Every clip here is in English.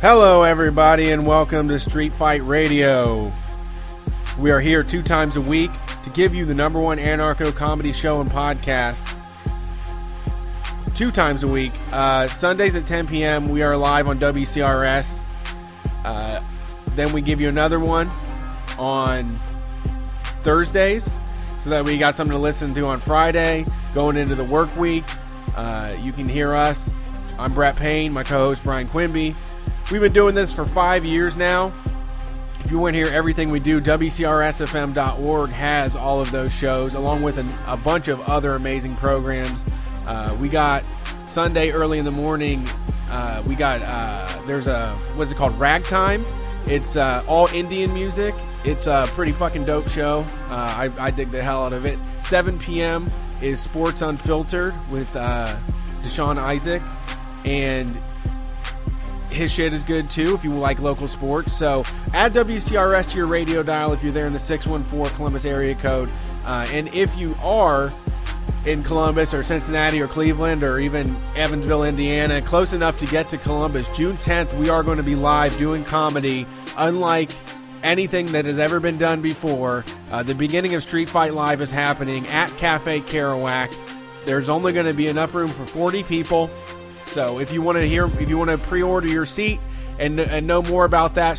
Hello, everybody, and welcome to Street Fight Radio. We are here 2 times a week to give you the number one anarcho-comedy show and podcast. 2 times a week. Sundays at 10 p.m. we are live on WCRS. Then we give you another one on Thursdays, so that we got something to listen to on Friday, going into the work week. You can hear us. I'm Brett Payne, my co-host Brian Quimby. We've been doing this for 5 years now. If you want to hear everything we do, WCRSFM.org has all of those shows, along with a bunch of other amazing programs. We got Sunday early in the morning. There's what's it called? Ragtime. It's all Indian music. It's a pretty fucking dope show. I dig the hell out of it. 7 p.m. is Sports Unfiltered with Deshaun Isaac, and his shit is good too if you like local sports. So add WCRS to your radio dial if you're there in the 614 Columbus area code. And if you are in Columbus or Cincinnati or Cleveland or even Evansville, Indiana, close enough to get to Columbus, June 10th, we are going to be live doing comedy unlike anything that has ever been done before. The beginning of Street Fight Live is happening at Cafe Kerouac. There's only going to be enough room for 40 people. So if you want to pre-order your seat and know more about that,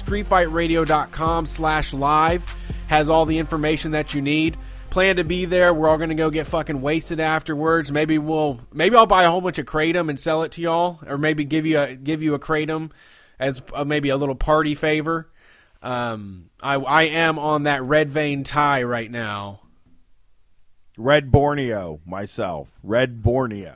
streetfightradio.com/live has all the information that you need. Plan to be there. We're all going to go get fucking wasted afterwards. Maybe I'll buy a whole bunch of Kratom and sell it to y'all, or maybe give you a Kratom as maybe a little party favor. I am on that red vein tie right now. Red Borneo, myself. Red Borneo.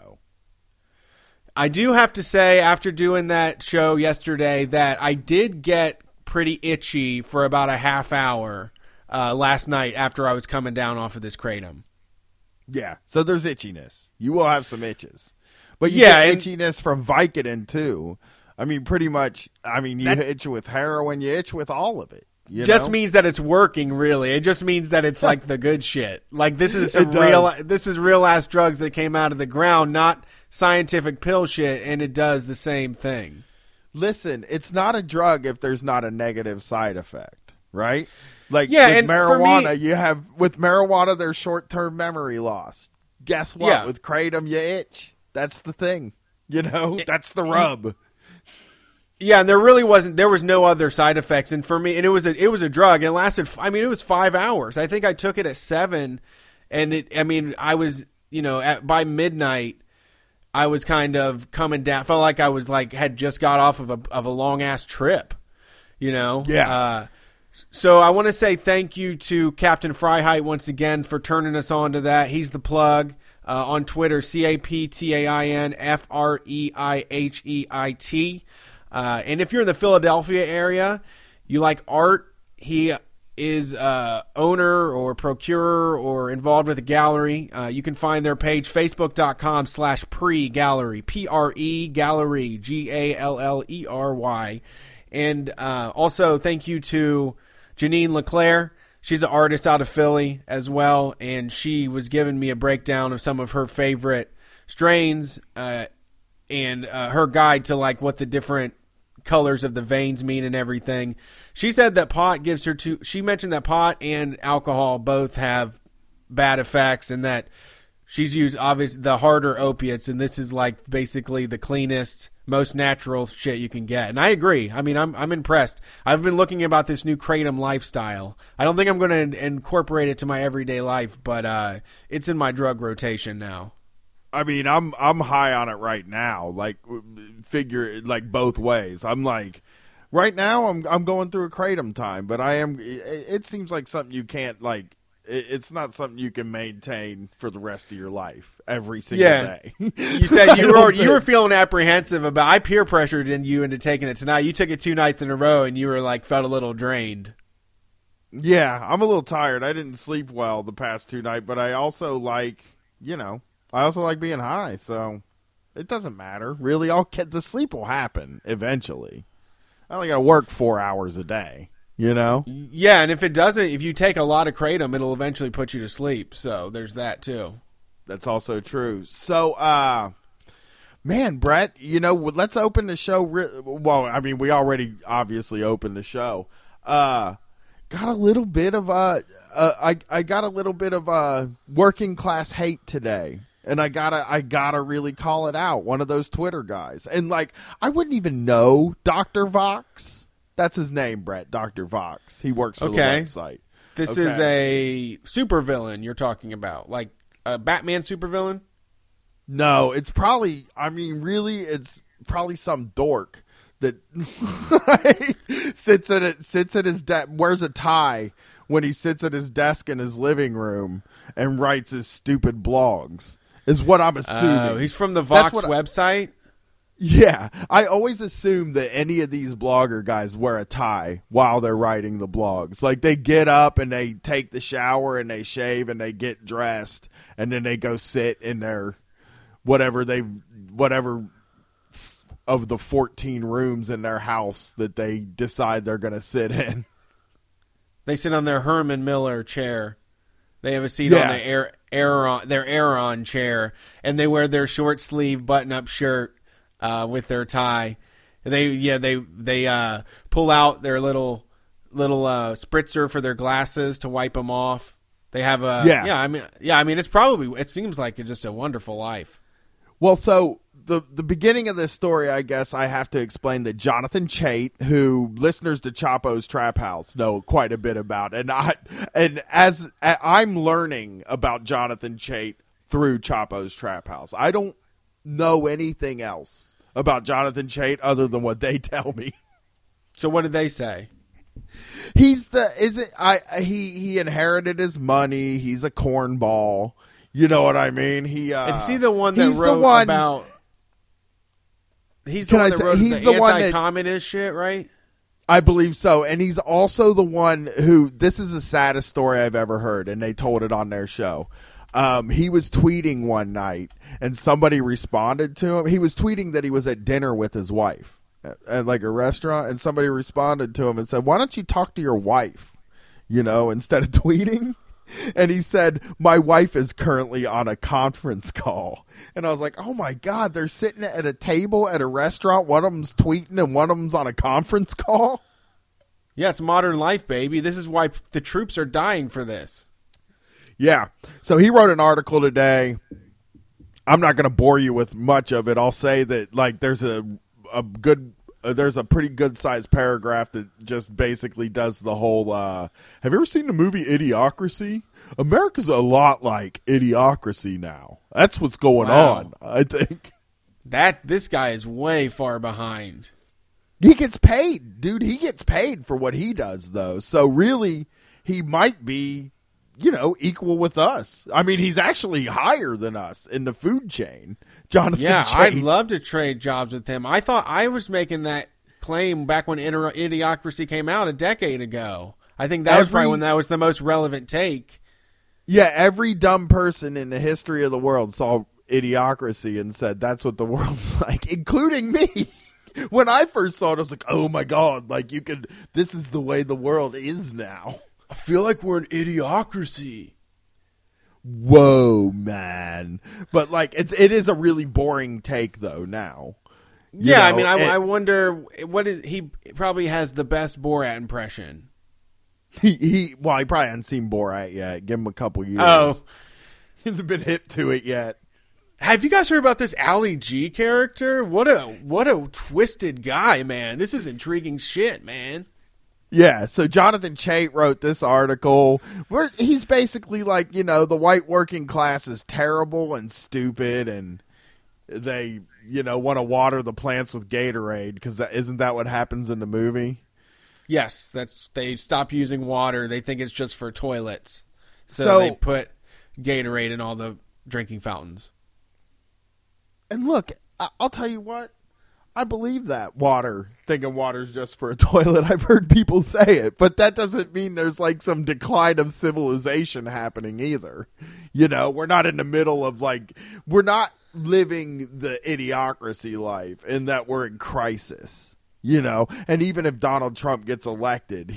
I do have to say, after doing that show yesterday, that I did get pretty itchy for about a half hour last night after I was coming down off of this Kratom. Yeah, so there's itchiness. You will have some itches. But you get itchiness from Vicodin, too. I mean, pretty much, you itch with heroin, you itch with all of it. Just means that it's working, really. It just means that it's like the good shit. Like, this is real ass drugs that came out of the ground, not scientific pill shit, and it does the same thing. Listen, it's not a drug if there's not a negative side effect, right? Like, yeah, with and marijuana, with marijuana, there's short-term memory loss. Guess what? Yeah. With Kratom, you itch. That's the thing. That's the rub. Yeah, and there was no other side effects. And for me, and it was a drug. It lasted, it was 5 hours. I think I took it at 7, and I was, by midnight, I was kind of coming down. Felt like I was had just got off of a long ass trip, Yeah. So I want to say thank you to Captain Freiheit once again for turning us on to that. He's the plug. On Twitter, CaptainFreiheit. And if you're in the Philadelphia area, you like art, he is owner or procurer or involved with a gallery. You can find their page, facebook.com/pre-gallery, P-R-E gallery, Gallery. And also thank you to Janine LeClaire. She's an artist out of Philly as well, and she was giving me a breakdown of some of her favorite strains and her guide to what the different colors of the veins mean and everything. She said that she mentioned that pot and alcohol both have bad effects, and that she's used obviously the harder opiates, and this is basically the cleanest, most natural shit you can get. And I agree. I'm impressed. I've been looking about this new Kratom lifestyle. I don't think I'm going to incorporate it to my everyday life, but it's in my drug rotation now. I'm high on it right now. Figure both ways. Right now I'm going through a Kratom time, but it seems like something you can't it's not something you can maintain for the rest of your life every single day. You said you were feeling apprehensive about. I peer pressured you into taking it tonight. You took it 2 nights in a row, and you were felt a little drained. Yeah, I'm a little tired. I didn't sleep well the past 2 nights, but I also like being high, so it doesn't matter. Really, the sleep will happen eventually. I only got to work 4 hours a day, Yeah, and if you take a lot of Kratom, it'll eventually put you to sleep, so there's that too. That's also true. So, Man, Brett, let's open the show. Well, I mean, we already obviously opened the show. Got a little bit of I got a little bit of working class hate today, and I gotta really call it out. One of those Twitter guys, and I wouldn't even know Dr. Vox. That's his name, Brett. Dr. Vox. He works for the website. This is a supervillain you're talking about, like a Batman supervillain. No, it's probably. I mean, really, it's probably some dork that sits at his desk, wears a tie when he sits at his desk in his living room and writes his stupid blogs. Is what I'm assuming. He's from the Vox website. Yeah, I always assume that any of these blogger guys wear a tie while they're writing the blogs. Like, they get up and they take the shower and they shave and they get dressed and then they go sit in their whatever of the 14 rooms in their house that they decide they're going to sit in. They sit on their Herman Miller chair. They have a seat on their Aeron chair, and they wear their short sleeve button up shirt with their tie. They pull out their little spritzer for their glasses to wipe them off. They have I mean it seems like it's just a wonderful life. Well, so the beginning of this story, I guess I have to explain that Jonathan Chait, who listeners to Chapo's Trap House know quite a bit about, and as I'm learning about Jonathan Chait through Chapo's Trap House. I don't know anything else about Jonathan Chait other than what they tell me. So what did they say? He inherited his money. He's a cornball. You know what I mean? Is he the one that wrote about? He's the one that wrote the anti-communist shit, right? I believe so. And he's also the one who, this is the saddest story I've ever heard, and they told it on their show. He was tweeting one night, and somebody responded to him. He was tweeting that he was at dinner with his wife at like a restaurant, and somebody responded to him and said, "Why don't you talk to your wife, instead of tweeting?" And he said, "My wife is currently on a conference call." And I was like, oh my God, they're sitting at a table at a restaurant. One of them's tweeting and one of them's on a conference call. Yeah, it's modern life, baby. This is why the troops are dying for this. Yeah. So he wrote an article today. I'm not going to bore you with much of it. I'll say that there's there's a pretty good sized paragraph that just basically does the whole, have you ever seen the movie Idiocracy? America's a lot like Idiocracy now. That's what's going on, I think. This guy is way far behind. He gets paid, dude. He gets paid for what he does, though. So really, he might be, equal with us. I mean, he's actually higher than us in the food chain. Jonathan Chait. I'd love to trade jobs with him. I thought I was making that claim back when Idiocracy came out a decade ago. I think that was probably when that was the most relevant take. Yeah, every dumb person in the history of the world saw Idiocracy and said, that's what the world's like, including me. When I first saw it, I was like, oh my God, this is the way the world is now. I feel like we're an Idiocracy. Whoa, man. But it is a really boring take though now. I wonder he probably has the best Borat impression. He probably hasn't seen Borat yet. Give him a couple years. Oh. He hasn't been hip to it yet. Have you guys heard about this Ali G character? What a twisted guy, man. This is intriguing shit, man. Yeah, so Jonathan Chait wrote this article where he's basically like, the white working class is terrible and stupid, and they, want to water the plants with Gatorade because isn't that what happens in the movie? Yes, they stop using water. They think it's just for toilets. So they put Gatorade in all the drinking fountains. And look, I'll tell you what. I believe that thinking water's just for a toilet. I've heard people say it, but that doesn't mean there's some decline of civilization happening either. We're not in the middle of we're not living the Idiocracy life in that we're in crisis, and even if Donald Trump gets elected,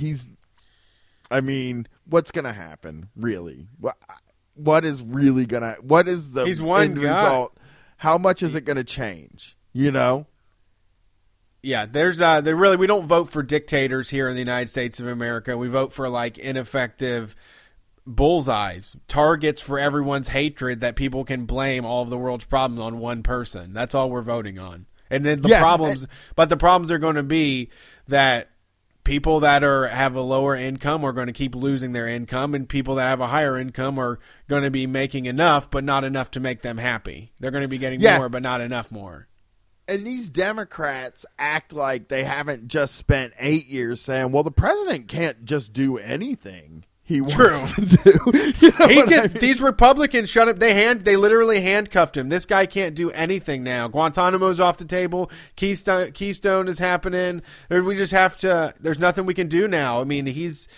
what's going to happen really? What is the He's one end result? how much is it going to change? You know? Yeah, we don't vote for dictators here in the United States of America. We vote for like ineffective bullseyes, targets for everyone's hatred that people can blame all of the world's problems on one person. That's all we're voting on. And then the problems are going to be that people that have a lower income are going to keep losing their income, and people that have a higher income are going to be making enough, but not enough to make them happy. They're going to be getting more, but not enough more. And these Democrats act like they haven't just spent 8 years saying, well, the president can't just do anything he wants to do. You know I mean? These Republicans shut up. They literally handcuffed him. This guy can't do anything now. Guantanamo's off the table. Keystone is happening. We just have to. There's nothing we can do now. I mean, if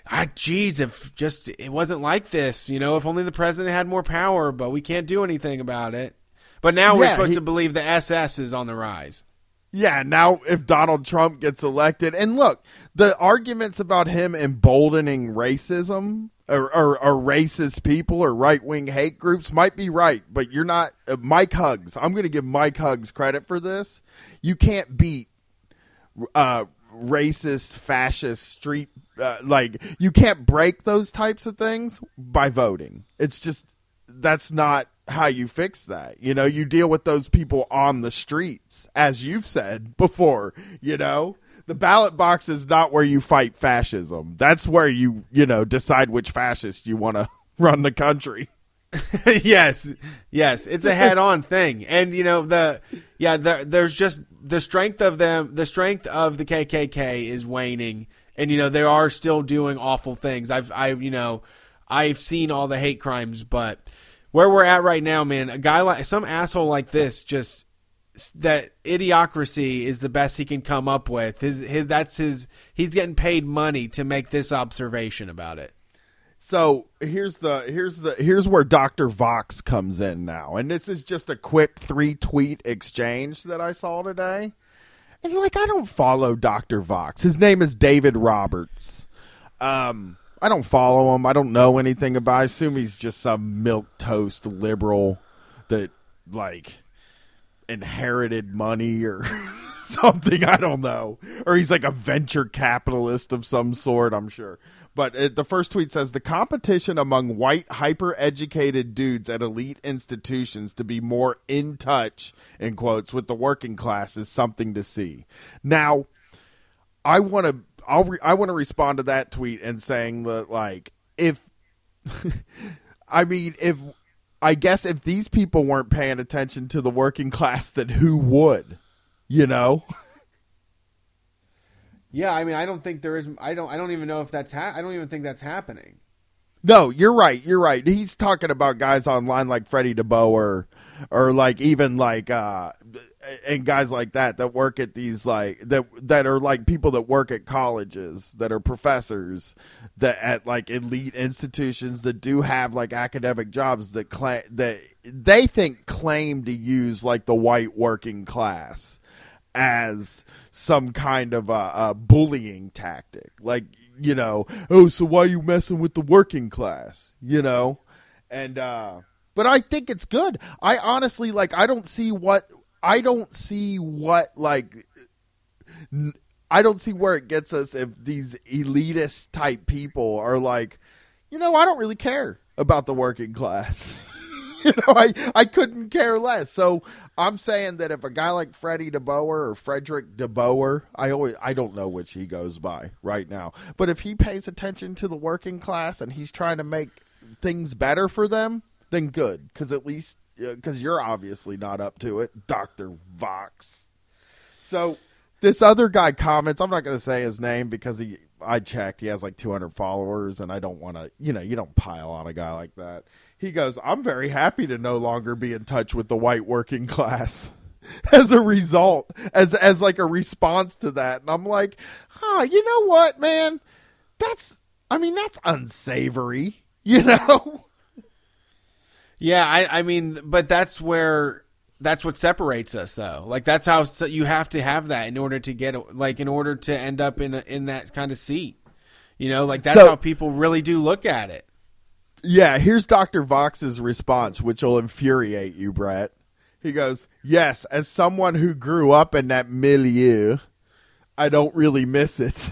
it wasn't like this, if only the president had more power, but we can't do anything about it. But now we're supposed to believe the SS is on the rise. Yeah, now if Donald Trump gets elected, and look, the arguments about him emboldening racism or racist people or right-wing hate groups might be right, but you're not Mike Huggs. I'm going to give Mike Huggs credit for this. You can't beat racist, fascist, street you can't break those types of things by voting. It's just that's not how you fix that. You deal with those people on the streets, as you've said before. The ballot box is not where you fight fascism. That's where you decide which fascist you want to run the country. Yes, it's a head-on thing. And there's just the strength of them. The strength of the KKK is waning, and they are still doing awful things. I've seen all the hate crimes, but where we're at right now, man, a guy like some asshole like this, just that idiocracy is the best he can come up with. He's getting paid money to make this observation about it. So here's where Dr. Vox comes in now, and this is just a quick 3-tweet exchange that I saw today. And I don't follow Dr. Vox. His name is David Roberts. I don't follow him. I don't know anything about him. I assume he's just some milquetoast liberal that, inherited money or something. I don't know. Or he's a venture capitalist of some sort, I'm sure. But the first tweet says, the competition among white, hyper-educated dudes at elite institutions to be more in touch, in quotes, with the working class is something to see. Now, I want to respond to that tweet and saying that, if these people weren't paying attention to the working class, then who would? Yeah, I don't think there is. I don't even know if that's. I don't even think that's happening. No, you're right. You're right. He's talking about guys online like Freddie DeBoer or even and guys like that work at these that are people that work at colleges, that are professors, that at elite institutions that do have academic jobs that they think claim to use the white working class as some kind of a bullying tactic. So why are you messing with the working class? And but I think it's good. I honestly I don't see where it gets us if these elitist type people are I don't really care about the working class. I couldn't care less. So I'm saying that if a guy like Freddie DeBoer or Frederick DeBoer, I don't know which he goes by right now, but if he pays attention to the working class and he's trying to make things better for them, then good. Because you're obviously not up to it, Dr. Vox. So this other guy comments, I'm not going to say his name because I checked, he has 200 followers, and I don't want to, you don't pile on a guy like that. He goes, I'm very happy to no longer be in touch with the white working class as a result, as a response to that. And I'm like, you know what, man? That's unsavory, Yeah, but that's what separates us, though. That's how you have to have that in order to get, in order to end up in that kind of seat. That's how people really do look at it. Yeah, here's Dr. Vox's response, which will infuriate you, Brett. He goes, yes, as someone who grew up in that milieu, I don't really miss it.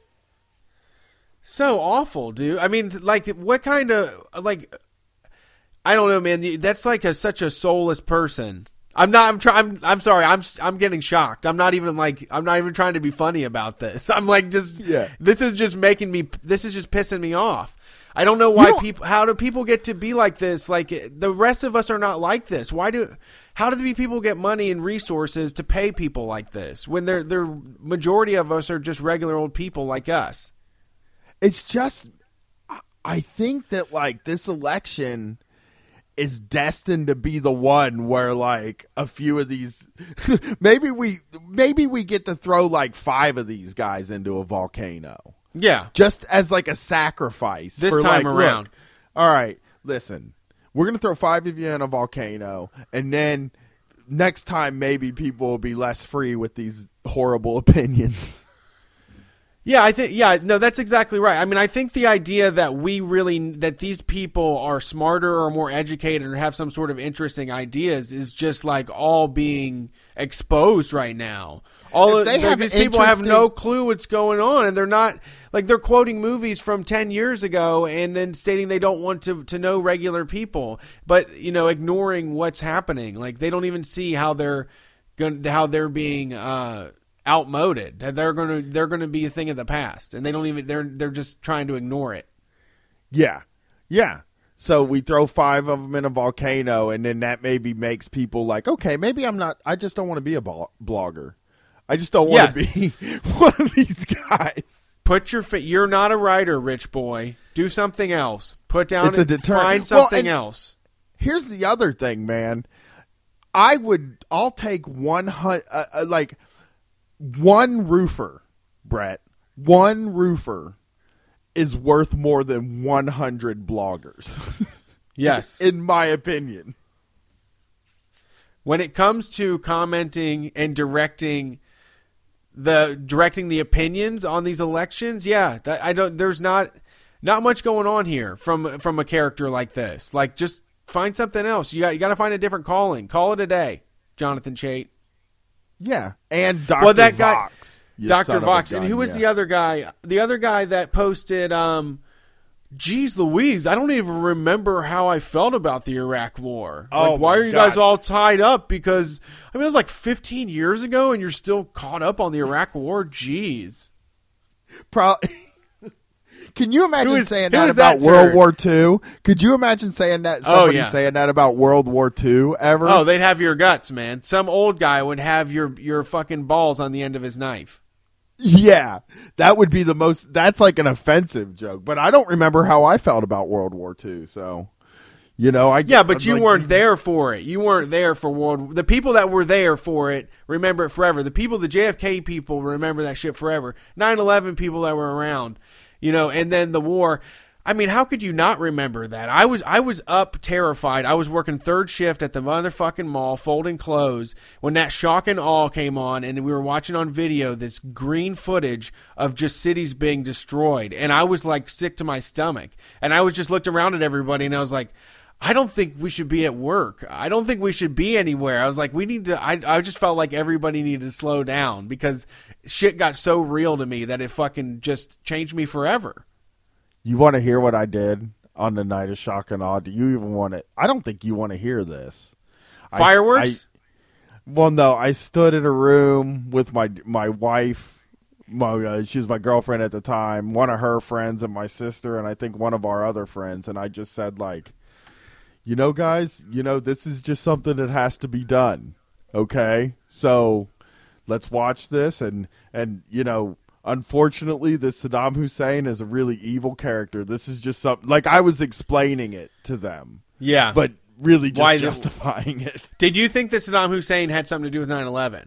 So awful, dude. I mean, like, what kind of, like, I don't know, man. That's like such a soulless person. I'm sorry. I'm getting shocked. I'm not even trying to be funny about this. I'm like, this is just pissing me off. I don't know why how do people get to be like this? Like, the rest of us are not like this. How do the people get money and resources to pay people like this when the majority of us are just regular old people like us? It's just, I think that, like, this election is destined to be the one where, like, a few of these maybe we get to throw like 5 of these guys into a volcano. Yeah. Just as like a sacrifice. This time around. Look, all right, listen. We're going to throw 5 of you in a volcano, and then next time maybe people will be less free with these horrible opinions. Yeah, no, that's exactly right. I mean, I think the idea that these people are smarter or more educated or have some sort of interesting ideas is just like all being exposed right now. These people have no clue what's going on, and they're not, like, they're quoting movies from 10 years ago and then stating they don't want to know regular people, but, ignoring what's happening. Like, they don't even see how they're being outmoded. They're gonna be a thing of the past, and they're just trying to ignore it. Yeah. So we throw 5 of them in a volcano, and then that maybe makes people like, okay, maybe I just don't want to be a blogger. I just don't want to be one of these guys. You're not a writer, rich boy. Do something else. Put down it's a deterrent. Find something else. Here's the other thing, man. I'll take 100, one roofer, Brett. One roofer is worth more than 100 bloggers. Yes. In my opinion. When it comes to commenting and directing the opinions on these elections, there's not much going on here from a character like this. Like, just find something else. You got to find a different calling. Call it a day, Jonathan Chait. Yeah, and Dr. Vox. Dr. Vox. And who was the other guy? The other guy that posted, geez Louise, I don't even remember how I felt about the Iraq War. Like, why are you guys all tied up? Because, I mean, it was like 15 years ago, and you're still caught up on the Iraq War? Jeez. Can you imagine saying that about World War II? Could you imagine saying that? Saying that about World War II ever? Oh, they'd have your guts, man. Some old guy would have your fucking balls on the end of his knife. Yeah, that would be that's like an offensive joke. But I don't remember how I felt about World War II. So, but you weren't there for it. You weren't there for the people that were there for it remember it forever. The JFK people remember that shit forever. 9/11 people that were around. And then the war. I mean, how could you not remember that? I was up terrified. I was working third shift at the motherfucking mall, folding clothes, when that shock and awe came on, and we were watching on video this green footage of just cities being destroyed. And I was like sick to my stomach. And I was just looked around at everybody, and I was like, I don't think we should be at work. I don't think we should be anywhere. I was like, we need to. I just felt like everybody needed to slow down because shit got so real to me that it fucking just changed me forever. You want to hear what I did on the night of shock and awe? Do you even want to? I don't think you want to hear this. Fireworks? Well, no. I stood in a room with my wife. She was my girlfriend at the time. One of her friends and my sister, and I think one of our other friends. And I just said, like, guys, this is just something that has to be done. Okay, so let's watch this, and unfortunately, this Saddam Hussein is a really evil character. This is just something, like, I was explaining it to them. Yeah. But really just justifying it. Did you think that Saddam Hussein had something to do with 9/11?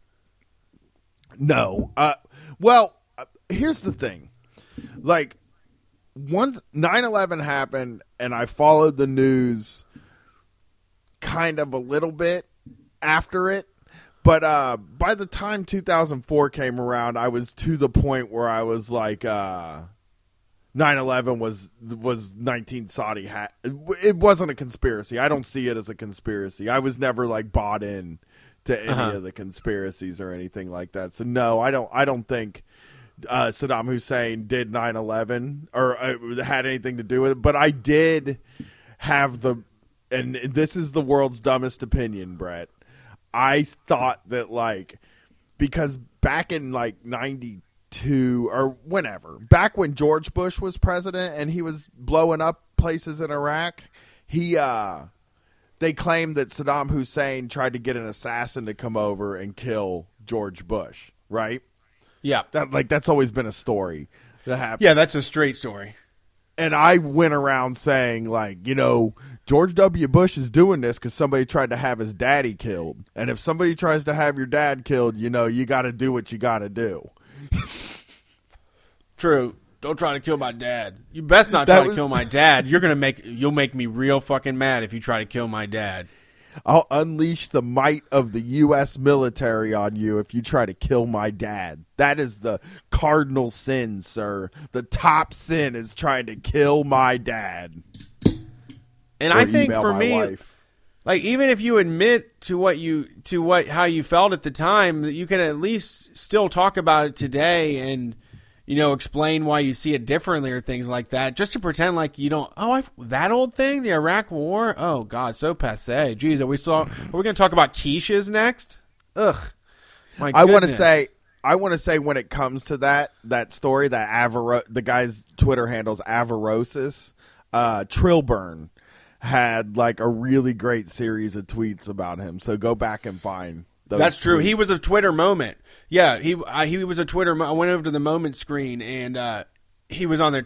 No. Here's the thing. Like, once 9/11 happened, and I followed the news kind of a little bit after it, but by the time 2004 came around, I was to the point where I was like, 9/11 was 19 Saudi it wasn't a conspiracy. I don't see it as a conspiracy. I was never like bought in to any of the conspiracies or anything like that. So no, I don't think Saddam Hussein did 9/11 or had anything to do with it, but I did have and this is the world's dumbest opinion, Brett. I thought that like because back in like 92 or whenever, back when George Bush was president and he was blowing up places in Iraq, they claimed that Saddam Hussein tried to get an assassin to come over and kill George Bush, right? Yeah. That's always been a story that happened. Yeah, that's a straight story. And I went around saying, like, George W. Bush is doing this because somebody tried to have his daddy killed. And if somebody tries to have your dad killed, you got to do what you got to do. True. Don't try to kill my dad. You best not try to kill my dad. You'll make me real fucking mad if you try to kill my dad. I'll unleash the might of the U.S. military on you if you try to kill my dad. That is the cardinal sin, sir. The top sin is trying to kill my dad. And I think for me, like, even if you admit to how you felt at the time, that you can at least still talk about it today and, explain why you see it differently or things like that, just to pretend like you don't. That old thing, the Iraq War. Oh God, so passé. Jeez, are we going to talk about quiches next? Ugh. My goodness. I want to say when it comes to that story, the guy's Twitter handle's Avarosis, Trillburn had like a really great series of tweets about him. So go back and find those. That's true. Tweets. He was a Twitter moment. Yeah, he was a Twitter. I went over to the moment screen and he was on there.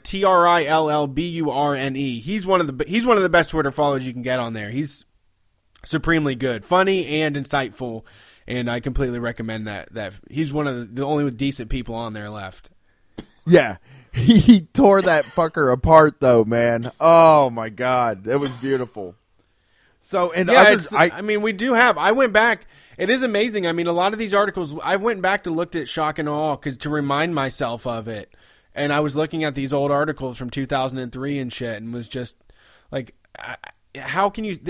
TRILLBURNE. He's one of the best Twitter followers you can get on there. He's supremely good, funny, and insightful. And I completely recommend that. He's one of the only decent people on there left. Yeah. He tore that fucker apart, though, man. Oh, my God. It was beautiful. So, and others, we do have. I went back. It is amazing. I mean, a lot of these articles, I went back to looked at Shock and Awe to remind myself of it. And I was looking at these old articles from 2003 and shit and was just like, how can you,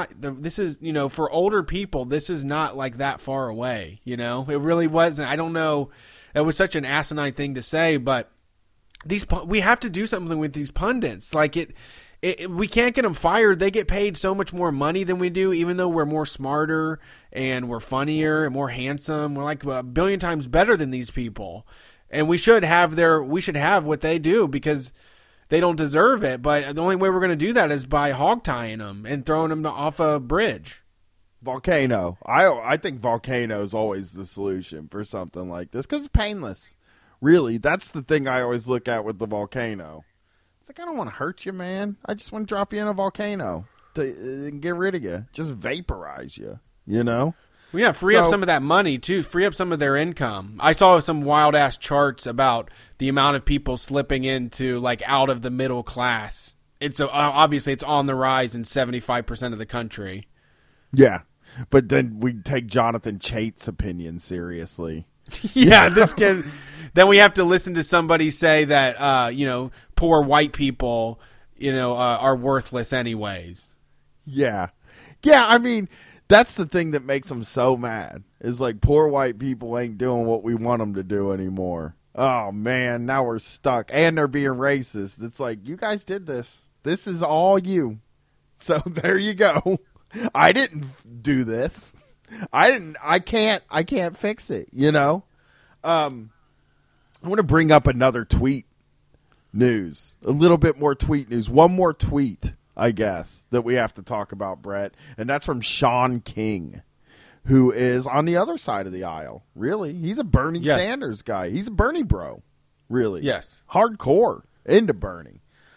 for older people, this is not like that far away, It really wasn't. I don't know. It was such an asinine thing to say, but we have to do something with these pundits. Like we can't get them fired. They get paid so much more money than we do, even though we're more smarter and we're funnier and more handsome. We're like a billion times better than these people. And we should have what they do because they don't deserve it. But the only way we're going to do that is by hog tying them and throwing them off a bridge. Volcano. I think volcano is always the solution for something like this because it's painless. Really, that's the thing I always look at with the volcano. It's like, I don't want to hurt you, man. I just want to drop you in a volcano to get rid of you. Just vaporize you, Well, yeah, free up some of that money, too. Free up some of their income. I saw some wild-ass charts about the amount of people slipping into, like, out of the middle class. Obviously, it's on the rise in 75% of the country. Yeah, but then we take Jonathan Chait's opinion seriously. Yeah, then we have to listen to somebody say that, poor white people, are worthless anyways. Yeah. Yeah, I mean, that's the thing that makes them so mad. Is like poor white people ain't doing what we want them to do anymore. Oh, man, now we're stuck. And they're being racist. It's like, you guys did this. This is all you. So there you go. I didn't do this. I can't fix it, I want to bring up another tweet news. A little bit more tweet news. One more tweet, I guess, that we have to talk about, Brett. And that's from Sean King, who is on the other side of the aisle. Really? He's a Bernie Sanders guy. He's a Bernie bro. Really. Yes. Hardcore into Bernie.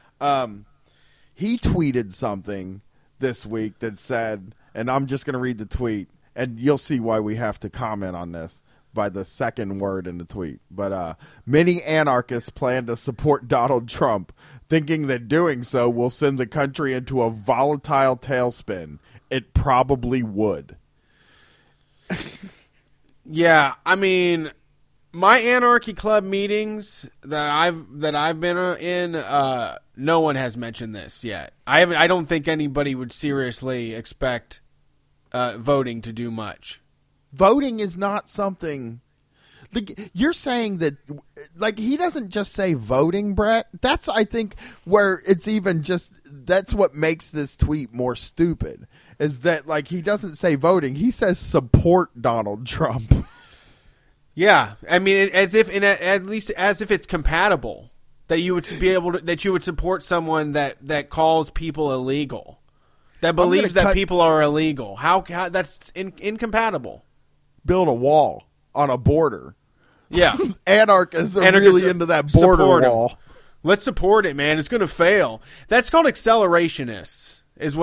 He tweeted something this week that said, and I'm just going to read the tweet, and you'll see why we have to comment on this by the second word in the tweet. But many anarchists plan to support Donald Trump, thinking that doing so will send the country into a volatile tailspin. It probably would. Yeah, I mean, My Anarchy Club meetings that I've been in, no one has mentioned this yet. I don't think anybody would seriously expect voting to do much. Voting is not something. You're saying that, like, he doesn't just say voting, Brett. That's, I think, where it's even just, that's what makes this tweet more stupid, is that, like, he doesn't say voting. He says support Donald Trump. Yeah. I mean, at least as if it's compatible, that you would be able to, that you would support someone that calls people illegal, that believes that people are illegal. How that's incompatible. Build a wall on a border. Yeah. Anarchists are really into that border wall. Let's support it, man. It's going to fail. That's called accelerationists.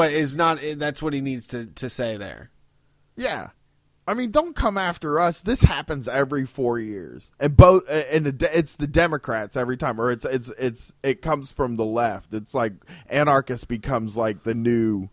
That's what he needs to say there. Yeah. I mean, don't come after us. This happens every 4 years. And it's the Democrats every time, or it comes from the left. It's like anarchist becomes like the new.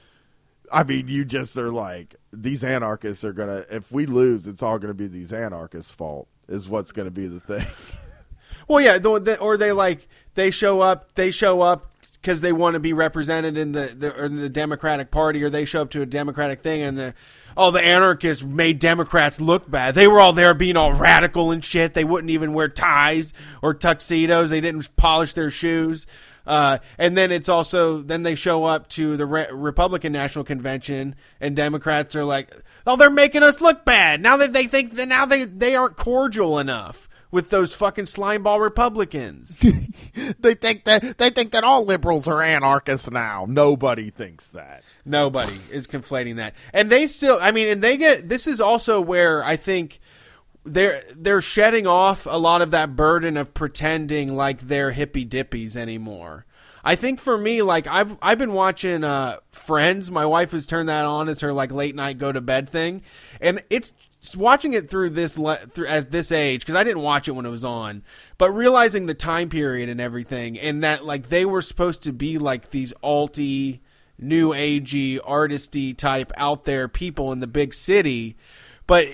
I mean, you just are like, these anarchists are gonna, if we lose, it's all gonna be these anarchists' fault, is what's gonna be the thing. Well, yeah, or they show up because they want to be represented in the Democratic Party, or they show up to a Democratic thing, and the anarchists made Democrats look bad. They were all there being all radical and shit. They wouldn't even wear ties or tuxedos. They didn't polish their shoes. And then it's also, then they show up to the Republican National Convention, and Democrats are like, oh, they're making us look bad. Now that they think that now they aren't cordial enough with those fucking slimeball Republicans. They think that all liberals are anarchists now. Nobody thinks that. Nobody is conflating that. And they still, I mean, and they get, this is also where I think they're shedding off a lot of that burden of pretending like they're hippy dippies anymore. I think for me, like, I've been watching Friends. My wife has turned that on as her like late night go to bed thing, and it's watching it through at this age, because I didn't watch it when it was on, but realizing the time period and everything, and that like they were supposed to be like these alty, new agey, artisty type out there people in the big city, but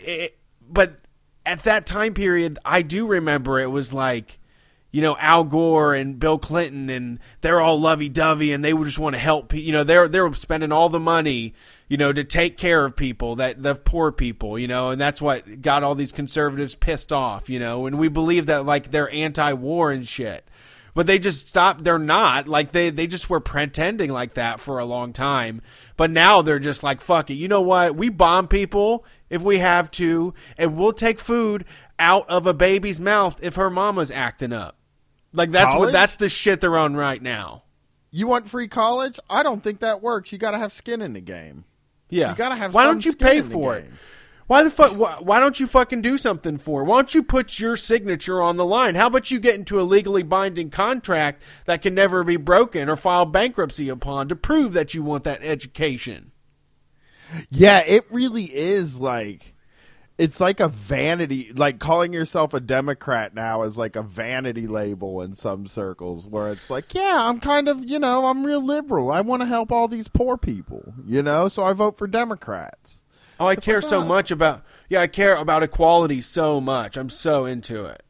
at that time period, I do remember it was like, you know, Al Gore and Bill Clinton, and they're all lovey-dovey, and they would just want to help people. You know, they're spending all the money, you know, to take care of people, the poor people, you know, and that's what got all these conservatives pissed off, you know, and we believe that, like, they're anti-war and shit. But they just stopped. They're not. Like, they just were pretending like that for a long time. But now they're just like, fuck it. You know what? We bomb people if we have to, and we'll take food out of a baby's mouth if her mama's acting up. Like, that's the shit they're on right now. You want free college? I don't think that works. You got to have skin in the game. Yeah. You got to have Why don't you pay for it? Why the fuck? Why don't you fucking do something for it? Why don't you put your signature on the line? How about you get into a legally binding contract that can never be broken or file bankruptcy upon to prove that you want that education? Yeah, it really is like, it's like a vanity, like calling yourself a Democrat now is like a vanity label in some circles, where it's like, yeah, I'm kind of, you know, I'm real liberal. I want to help all these poor people, you know, so I vote for Democrats. Oh, I care so much about, I care about equality so much. I'm so into it.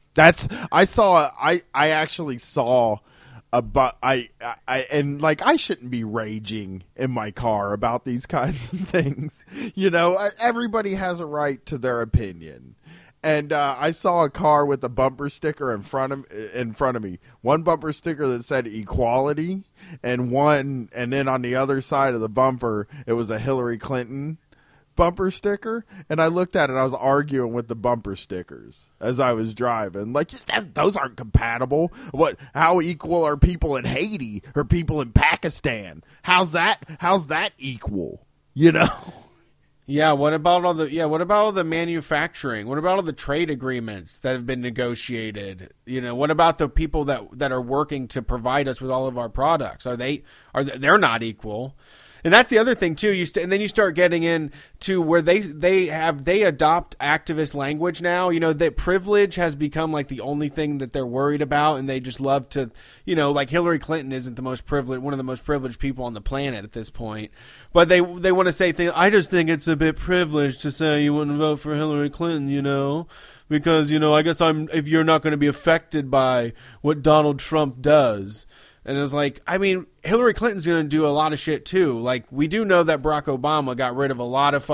I actually saw about, and like, I shouldn't be raging in my car about these kinds of things. You know, everybody has a right to their opinion. And I saw a car with a bumper sticker in front of me. One bumper sticker that said equality, and then on the other side of the bumper, it was a Hillary Clinton bumper sticker, and I looked at it. I was arguing with the bumper stickers as I was driving. Like, those aren't compatible. How equal are people in Haiti or people in Pakistan? How's that equal? You know? Yeah. What about all the manufacturing? What about all the trade agreements that have been negotiated? You know, what about the people that are working to provide us with all of our products? They're not equal? And that's the other thing too. And then you start getting into where they adopt activist language now. You know, that privilege has become like the only thing that they're worried about, and they just love to, you know, like Hillary Clinton isn't one of the most privileged people on the planet at this point, but they want to say things. I just think it's a bit privileged to say you wouldn't vote for Hillary Clinton, you know, because, I guess if you're not going to be affected by what Donald Trump does. And it was like, Hillary Clinton's going to do a lot of shit too. Like, we do know that Barack Obama got rid of a lot of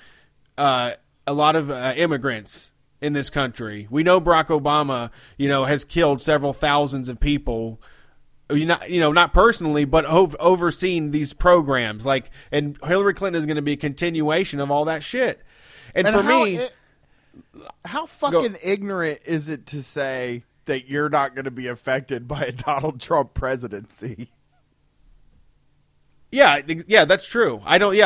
immigrants in this country. We know Barack Obama, has killed several thousands of people, not personally, but overseeing these programs. Like, and Hillary Clinton is going to be a continuation of all that shit. And for me, how fucking ignorant is it to say that you're not going to be affected by a Donald Trump presidency? Yeah, that's true.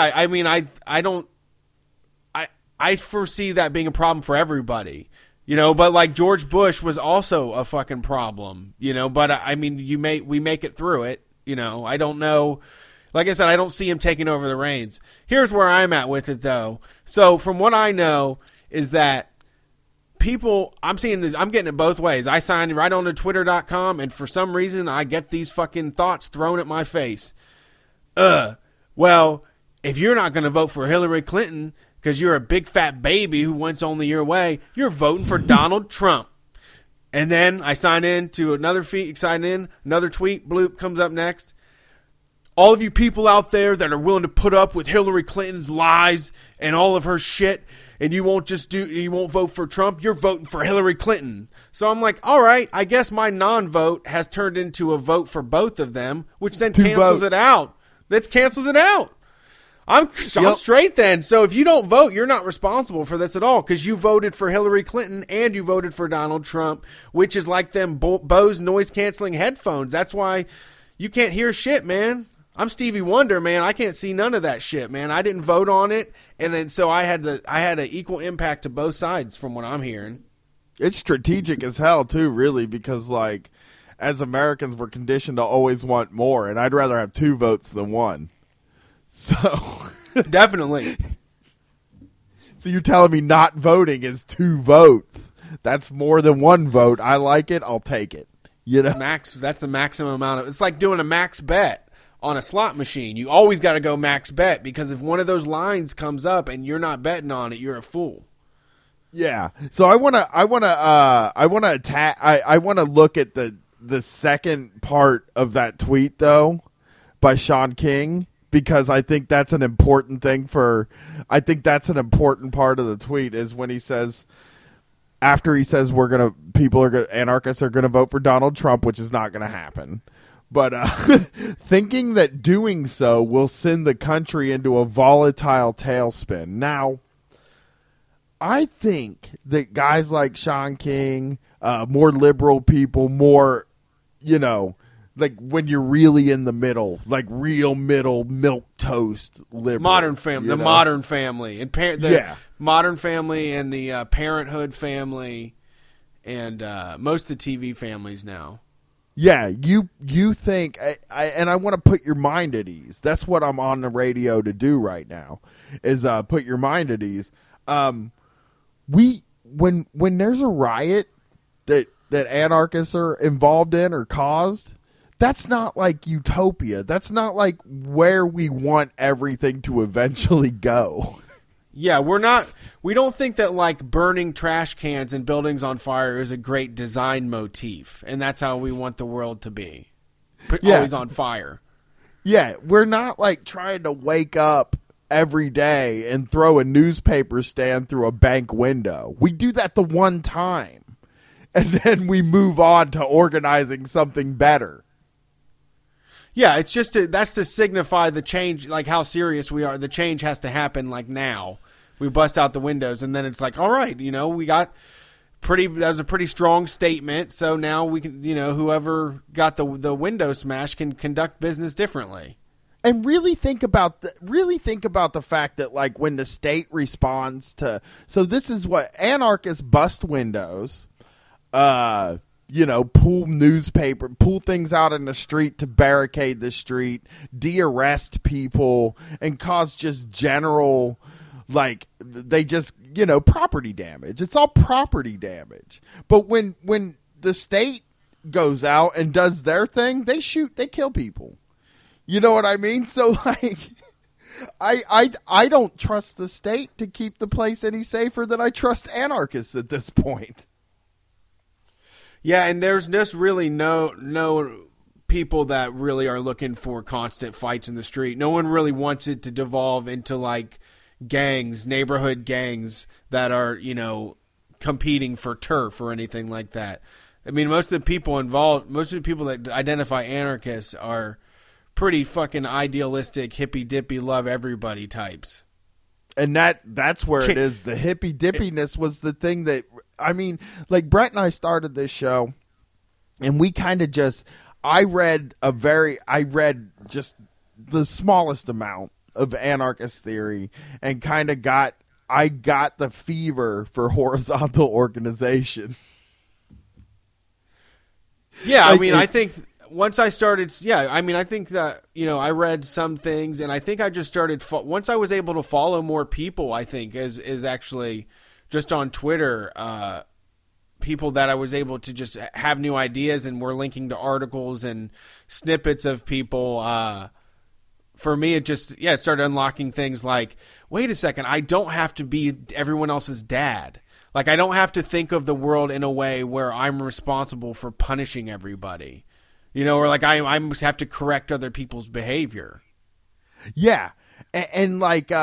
I foresee that being a problem for everybody, but like George Bush was also a fucking problem, but we make it through it. I don't know. Like I said, I don't see him taking over the reins. Here's where I'm at with it though. So from what I know is that I'm seeing this, I'm getting it both ways. I sign right on to twitter.com, and for some reason I get these fucking thoughts thrown at my face. Well, if you're not going to vote for Hillary Clinton because you're a big fat baby who wants only your way, you're voting for Donald Trump. And then I sign in to another tweet, bloop comes up next. All of you people out there that are willing to put up with Hillary Clinton's lies and all of her shit, and you won't vote for Trump, you're voting for Hillary Clinton. So I'm like, all right, I guess my non-vote has turned into a vote for both of them, which then cancels it out. That cancels it out. I'm straight then. So if you don't vote, you're not responsible for this at all, because you voted for Hillary Clinton and you voted for Donald Trump, which is like them Bose noise-canceling headphones. That's why you can't hear shit, man. I'm Stevie Wonder, man. I can't see none of that shit, man. I didn't vote on it, and then so I had an equal impact to both sides from what I'm hearing. It's strategic as hell too, really, because like as Americans, we're conditioned to always want more, and I'd rather have 2 votes than 1. So definitely. So you're telling me not voting is 2 votes? That's more than 1 vote. I like it. I'll take it. That's the maximum amount of. It's like doing a max bet on a slot machine. You always got to go max bet, because if one of those lines comes up and you're not betting on it, you're a fool. Yeah. So I want to look at the second part of that tweet though by Sean King, because I think that's an important thing part of the tweet is when he says, after he says anarchists are going to vote for Donald Trump, which is not going to happen. But thinking that doing so will send the country into a volatile tailspin. Now, I think that guys like Sean King, more liberal people, more, like when you're really in the middle, like real middle milquetoast liberal. Modern family, the modern family. And Modern Family and the Parenthood family and most of the TV families now. Yeah, you think, and I want to put your mind at ease. That's what I'm on the radio to do right now, is put your mind at ease. When there's a riot that anarchists are involved in or caused, that's not like utopia. That's not like where we want everything to eventually go. Yeah, we don't think that like burning trash cans and buildings on fire is a great design motif, and that's how we want the world to be. Always on fire. Yeah, we're not like trying to wake up every day and throw a newspaper stand through a bank window. We do that the one time, and then we move on to organizing something better. Yeah, it's just that's to signify the change, like how serious we are. The change has to happen like now. We bust out the windows, and then it's like, all right, we got that was a pretty strong statement. So now we can, whoever got the window smash can conduct business differently. And really think about the fact that like when the state responds to, so this is what anarchists bust windows, pull things out in the street to barricade the street, de-arrest people, and cause just general, like, they just, property damage. It's all property damage. But when the state goes out and does their thing, they kill people. You know what I mean? So, like, I don't trust the state to keep the place any safer than I trust anarchists at this point. Yeah, and there's just really no people that really are looking for constant fights in the street. No one really wants it to devolve into like gangs, neighborhood gangs that are, you know, competing for turf or anything like that. I mean, most of the people involved, most of the people that identify anarchists are pretty fucking idealistic, hippy-dippy, love everybody types. And that's where it is. The hippy-dippiness was the thing that, I mean, like Brett and I started this show, and we kind of just, I read just the smallest amount of anarchist theory and kind of got the fever for horizontal organization. Yeah, like, I mean, I think once I started, I think that, you know, I read some things, and I think I just started, once I was able to follow more people, I think, is actually just on Twitter, people that I was able to just have new ideas, and we're linking to articles and snippets of people. For me, it just, it started unlocking things like, wait a second, I don't have to be everyone else's dad. Like, I don't have to think of the world in a way where I'm responsible for punishing everybody. You know, or like I have to correct other people's behavior. Yeah. And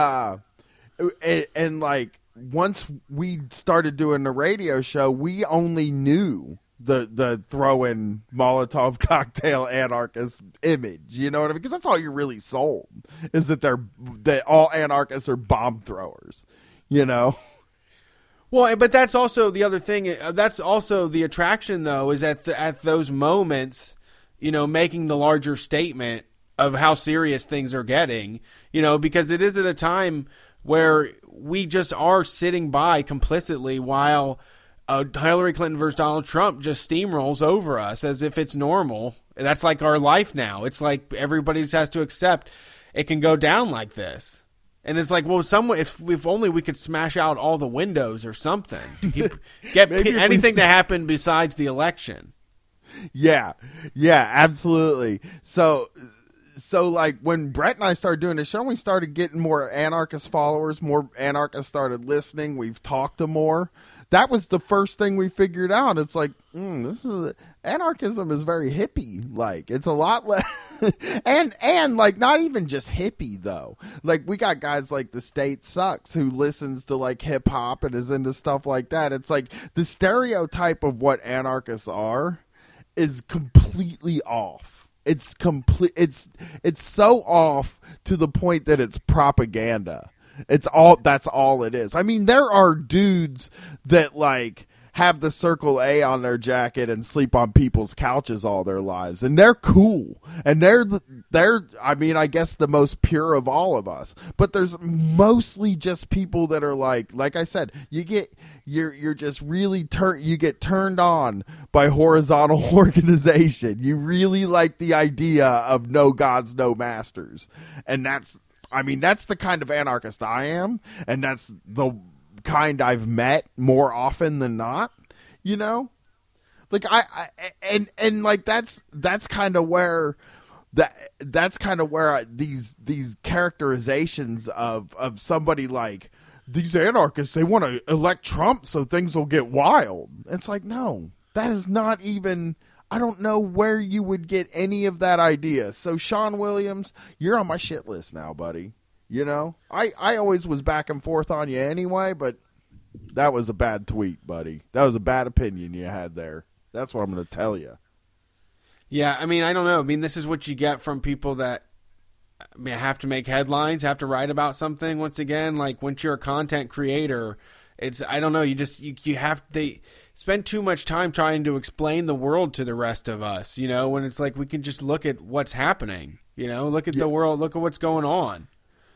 once we started doing the radio show, we only knew the throw-in Molotov cocktail anarchist image. You know what I mean? Because that's all you're really sold, is that all anarchists are bomb throwers, you know? Well, but that's also the other thing. That's also the attraction, though, is at those moments, you know, making the larger statement of how serious things are getting, you know, because it is at a time where we just are sitting by complicitly while Hillary Clinton versus Donald Trump just steamrolls over us as if it's normal. That's like our life now. It's like everybody just has to accept it can go down like this. And it's like, well, if only we could smash out all the windows or something to get anything to happen besides the election. Yeah, absolutely. So like when Brett and I started doing the show, we started getting more anarchist followers, more anarchists started listening. We've talked to more. That was the first thing we figured out. It's like, anarchism is very hippie. Like, it's a lot less, and like not even just hippie though. Like, we got guys like The State Sucks who listens to like hip hop and is into stuff like that. It's like the stereotype of what anarchists are is completely off. It's so off to the point that it's propaganda. That's all it is. I mean, there are dudes that like have the Circle A on their jacket and sleep on people's couches all their lives, and they're cool, and they're I mean, I guess the most pure of all of us. But there's mostly just people that are like I said, you're just really you get turned on by horizontal organization. You really like the idea of no gods, no masters, and that's the kind of anarchist I am, and that's the kind I've met more often than not, you know? Like and like that's kind of where these characterizations of somebody like these anarchists, they want to elect Trump so things will get wild. It's like, no, that is not even, I don't know where you would get any of that idea. So Sean Williams, you're on my shit list now, buddy. You know, I always was back and forth on you anyway, but that was a bad tweet, buddy. That was a bad opinion you had there. That's what I'm going to tell you. Yeah, I mean, I don't know. I mean, this is what you get from people that have to make headlines, have to write about something. Once again, like once you're a content creator, it's, I don't know, you have they spend too much time trying to explain the world to the rest of us, you know, when it's like we can just look at what's happening, you know, look at the world, look at what's going on.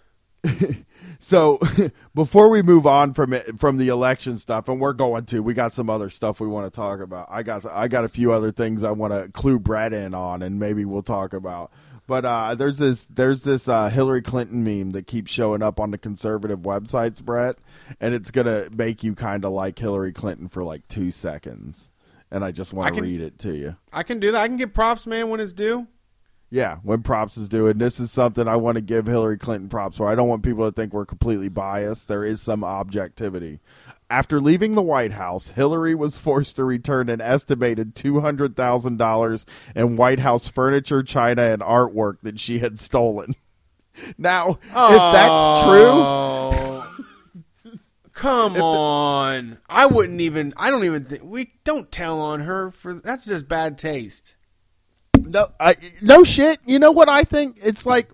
So before we move on from the election stuff, and we got some other stuff we want to talk about. I got a few other things I want to clue Brett in on, and maybe we'll talk about. But there's this Hillary Clinton meme that keeps showing up on the conservative websites, Brett, and it's gonna make you kind of like Hillary Clinton for like 2 seconds. And I just want to read it to you. I can do that. I can give props, man, when it's due. Yeah, when props is due. And this is something I want to give Hillary Clinton props for. I don't want people to think we're completely biased. There is some objectivity. After leaving the White House, Hillary was forced to return an estimated $200,000 in White House furniture, china, and artwork that she had stolen. Now, if that's true... Come on. I don't even think, we don't tell on her for, that's just bad taste. No shit. You know what I think? It's like,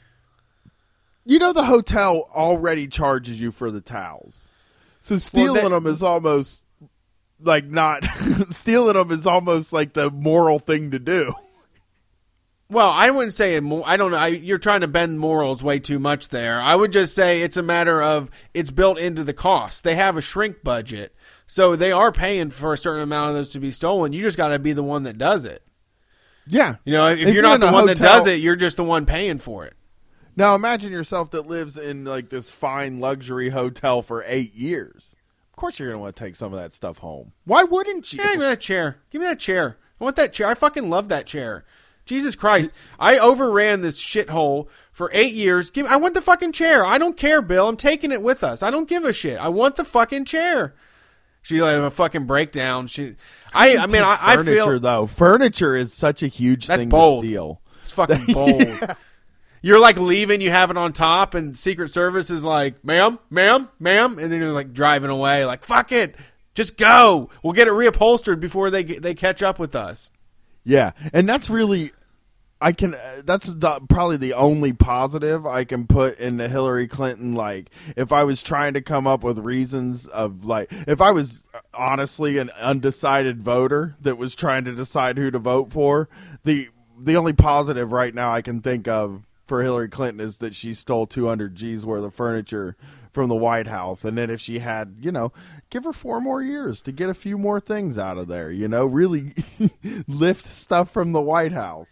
the hotel already charges you for the towels. So stealing them is almost like not stealing them is almost like the moral thing to do. Well, I wouldn't say it. I don't know. You're trying to bend morals way too much there. I would just say it's a matter of it's built into the cost. They have a shrink budget, so they are paying for a certain amount of those to be stolen. You just got to be the one that does it. Yeah. If you're not the one that does it, you're just the one paying for it. Now imagine yourself that lives in like this fine luxury hotel for 8 years. Of course you're going to want to take some of that stuff home. Why wouldn't you? Yeah, give me that chair. Give me that chair. I want that chair. I fucking love that chair. Jesus Christ. I overran this shithole for 8 years. I want the fucking chair. I don't care, Bill. I'm taking it with us. I don't give a shit. I want the fucking chair. She like a fucking breakdown. I feel though. Furniture is such a huge thing bold. to steal. It's fucking bold. Yeah. You're like leaving, you have it on top, and Secret Service is like, ma'am, and then you're like driving away, like fuck it, just go. We'll get it reupholstered before they catch up with us. Yeah, and that's really, that's probably the only positive I can put in the Hillary Clinton. Like, if I was trying to come up with reasons of like, if I was honestly an undecided voter that was trying to decide who to vote for, the only positive right now I can think of for Hillary Clinton is that she stole 200 G's worth of furniture from the White House. And then if she had, give her 4 more years to get a few more things out of there, really lift stuff from the White House.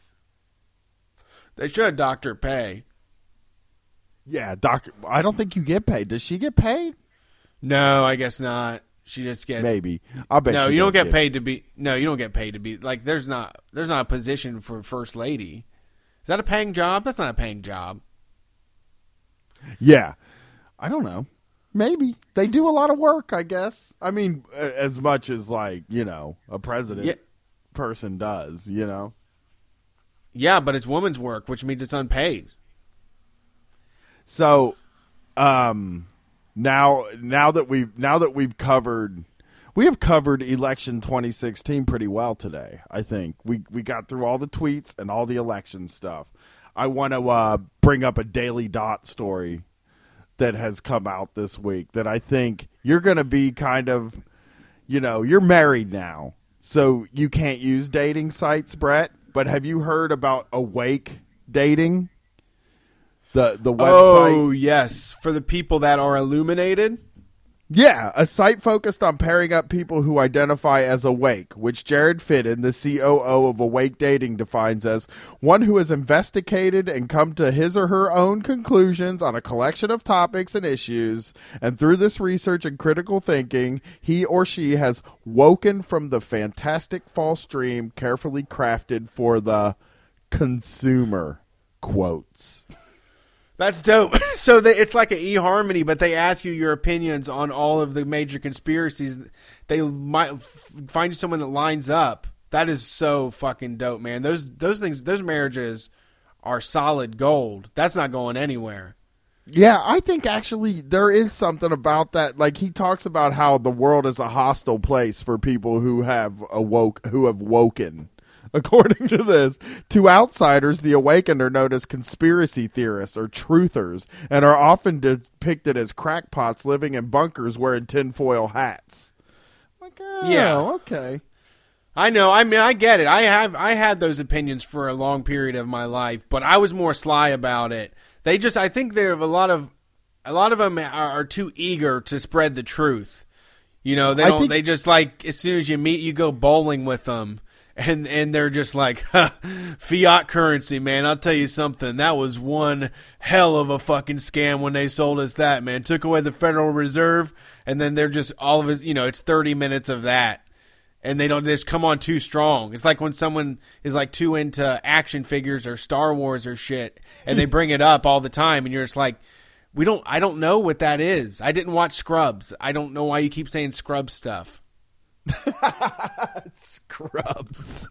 They should docked her pay. Yeah, I don't think you get paid. Does she get paid? No, I guess not. She just gets maybe. I bet. No, you don't get paid to be. No, you don't get paid to be like. There's not a position for first lady. Is that a paying job? That's not a paying job. Yeah. I don't know. Maybe. They do a lot of work, I guess. I mean, as much as like, a president person does, Yeah, but it's woman's work, which means it's unpaid. So, now that we've covered election 2016 pretty well today. I think we got through all the tweets and all the election stuff. I want to bring up a Daily Dot story that has come out this week that I think you're going to be kind of, you're married now, so you can't use dating sites, Brett. But have you heard about Awake Dating? The website. Oh yes, for the people that are illuminated. Yeah, a site focused on pairing up people who identify as awake, which Jared Fitton, the COO of Awake Dating, defines as one who has investigated and come to his or her own conclusions on a collection of topics and issues, and through this research and critical thinking, he or she has woken from the fantastic false dream carefully crafted for the consumer. Quotes. That's dope. So it's like an eHarmony, but they ask you your opinions on all of the major conspiracies. They might find you someone that lines up. That is so fucking dope, man. Those things, those marriages are solid gold. That's not going anywhere. Yeah, I think actually there is something about that. Like, he talks about how the world is a hostile place for people who have woken. According to this, to outsiders, the awakened are known as conspiracy theorists or truthers and are often depicted as crackpots living in bunkers wearing tinfoil hats. Like, yeah, okay. I know. I mean, I get it. I had those opinions for a long period of my life, but I was more sly about it. I think there are a lot of them are too eager to spread the truth. They just like, as soon as you meet, you go bowling with them. And they're just like, fiat currency, man. I'll tell you something. That was one hell of a fucking scam when they sold us that, man. Took away the Federal Reserve, and then they're just all of it. It's 30 minutes of that, and they just come on too strong. It's like when someone is like too into action figures or Star Wars or shit, and they bring it up all the time, and you're just like, I don't know what that is. I didn't watch Scrubs. I don't know why you keep saying Scrubs stuff. Scrubs.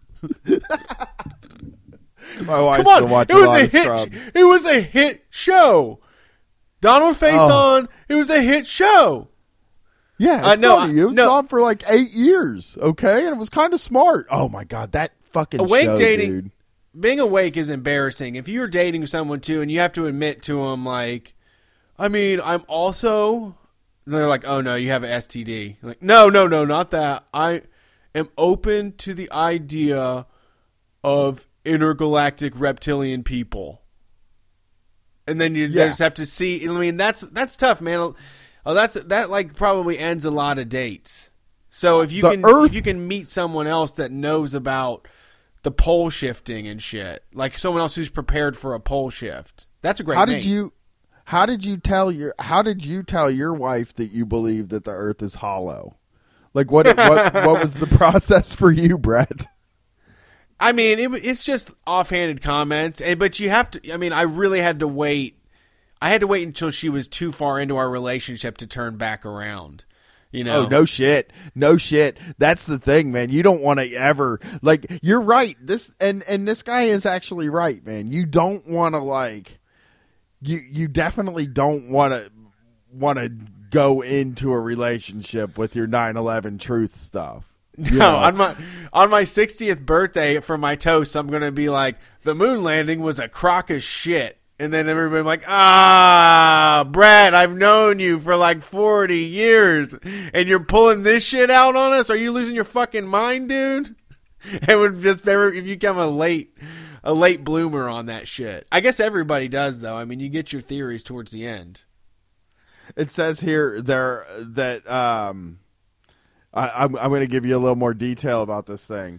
My wife's Come on, still watching it was a lot a of hit. Scrubs. It was a hit show. Donald Faison. It was a hit show. Yeah, it's no, funny. It was on for like 8 years, okay? And it was kind of smart. Oh, my God, that fucking Awake show, dating, dude. Being awake is embarrassing. If you're dating someone, too, and you have to admit to them, like, I mean, I'm also... They're like, oh, no, you have an STD. I'm like, no, not that. I am open to the idea of intergalactic reptilian people. And then you just have to see... I mean, that's tough, man. Oh, that like probably ends a lot of dates. So if you can meet someone else that knows about the pole shifting and shit, like someone else who's prepared for a pole shift, that's a great. How did you tell your wife that you believe that the Earth is hollow? Like what was the process for you, Brett? I mean, it's just offhanded comments, but you have to. I mean, I really had to wait. I had to wait until she was too far into our relationship to turn back around. You know? Oh, no shit. That's the thing, man. You don't want to ever, like, you're right. This guy is actually right, man. You don't want to, like, you definitely don't want to go into a relationship with your 9/11 truth stuff. No, on my 60th birthday for my toast, I'm going to be like, the moon landing was a crock of shit. And then everybody like, Brad, I've known you for like 40 years, and you're pulling this shit out on us? Are you losing your fucking mind, dude? It would just if you become a late bloomer on that shit. I guess everybody does, though. I mean, you get your theories towards the end. It says here that I'm going to give you a little more detail about this thing.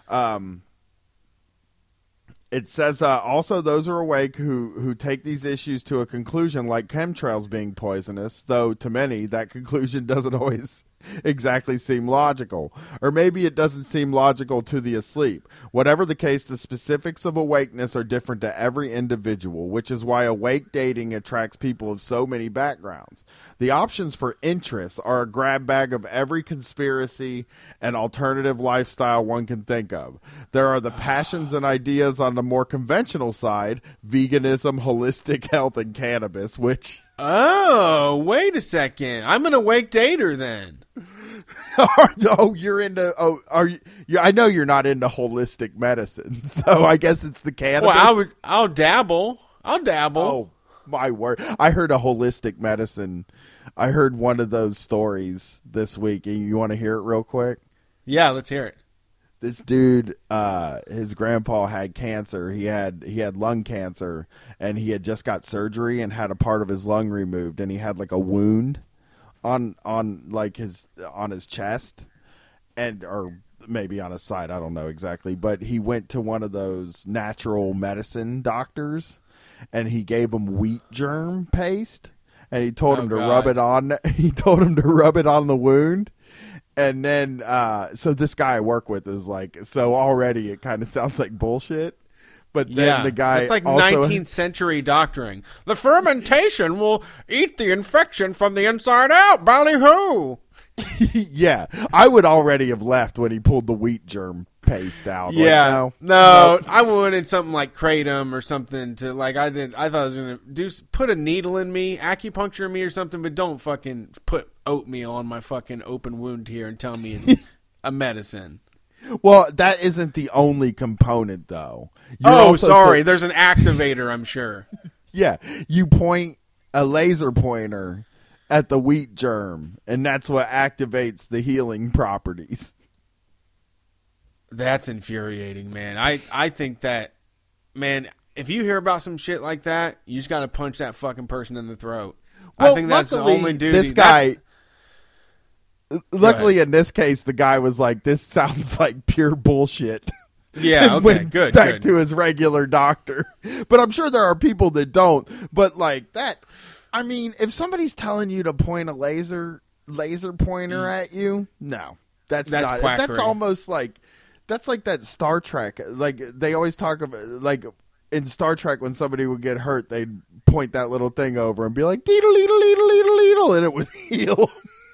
It says also those are awake who take these issues to a conclusion, like chemtrails being poisonous, though to many that conclusion doesn't always exactly seem logical. Or maybe it doesn't seem logical to the asleep. Whatever the case, the specifics of awakeness are different to every individual, which is why awake dating attracts people of so many backgrounds. The options for interest are a grab bag of every conspiracy and alternative lifestyle one can think of. There are the passions and ideas on the more conventional side, veganism, holistic health, and cannabis, which... Oh, wait a second. I'm an awake dater then. Oh, you're into... Oh, are you? I know you're not into holistic medicine, so I guess it's the cannabis. Well, I'll dabble. Oh, my word. I heard a holistic medicine. I heard one of those stories this week. You want to hear it real quick? Yeah, let's hear it. This dude, his grandpa had cancer. He had lung cancer, and he had just got surgery and had a part of his lung removed, and he had like a wound on his chest, or maybe on his side. I don't know exactly, but he went to one of those natural medicine doctors, and he gave him wheat germ paste, and he told him to rub it on. He told him to rub it on the wound. And then, so this guy I work with is like, so already it kind of sounds like bullshit. But then the guy, it's like also, 19th century doctoring. The fermentation will eat the infection from the inside out. Ballyhoo! Yeah, I would already have left when he pulled the wheat germ paste out. Yeah, like, no, I wanted something like kratom or something to like. I thought I was gonna put a needle in me, acupuncture me or something, but don't fucking put oatmeal on my fucking open wound here and tell me it's a medicine. Well, that isn't the only component, though. There's an activator, I'm sure. Yeah, you point a laser pointer at the wheat germ, and that's what activates the healing properties. That's infuriating, man. I think that, man, if you hear about some shit like that, you just got to punch that fucking person in the throat. Well, I think that's the only duty. This guy... Luckily, in this case, the guy was like, "This sounds like pure bullshit." Yeah, and okay, went good. Back to his regular doctor. But I'm sure there are people that don't. But like that, I mean, if somebody's telling you to point a laser pointer at you, no, That's not. quackery. That's almost like that's like that Star Trek. Like they always talk about like in Star Trek when somebody would get hurt, they'd point that little thing over and be like deedle leedle leedle leedle leedle, and it would heal.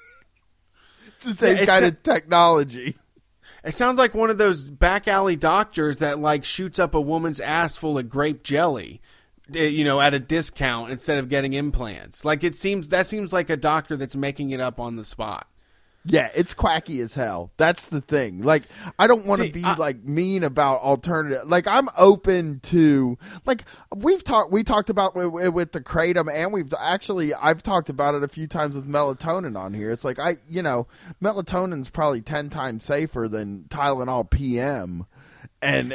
It's the same kind of technology. It sounds like one of those back alley doctors that like shoots up a woman's ass full of grape jelly, you know, at a discount instead of getting implants. Like that seems like a doctor that's making it up on the spot. Yeah, it's quacky as hell. That's the thing. Like, I don't want to be like mean about alternative. Like, I'm open to like we talked about with the kratom, and I've talked about it a few times with melatonin on here. It's like melatonin's probably 10 times safer than Tylenol PM, and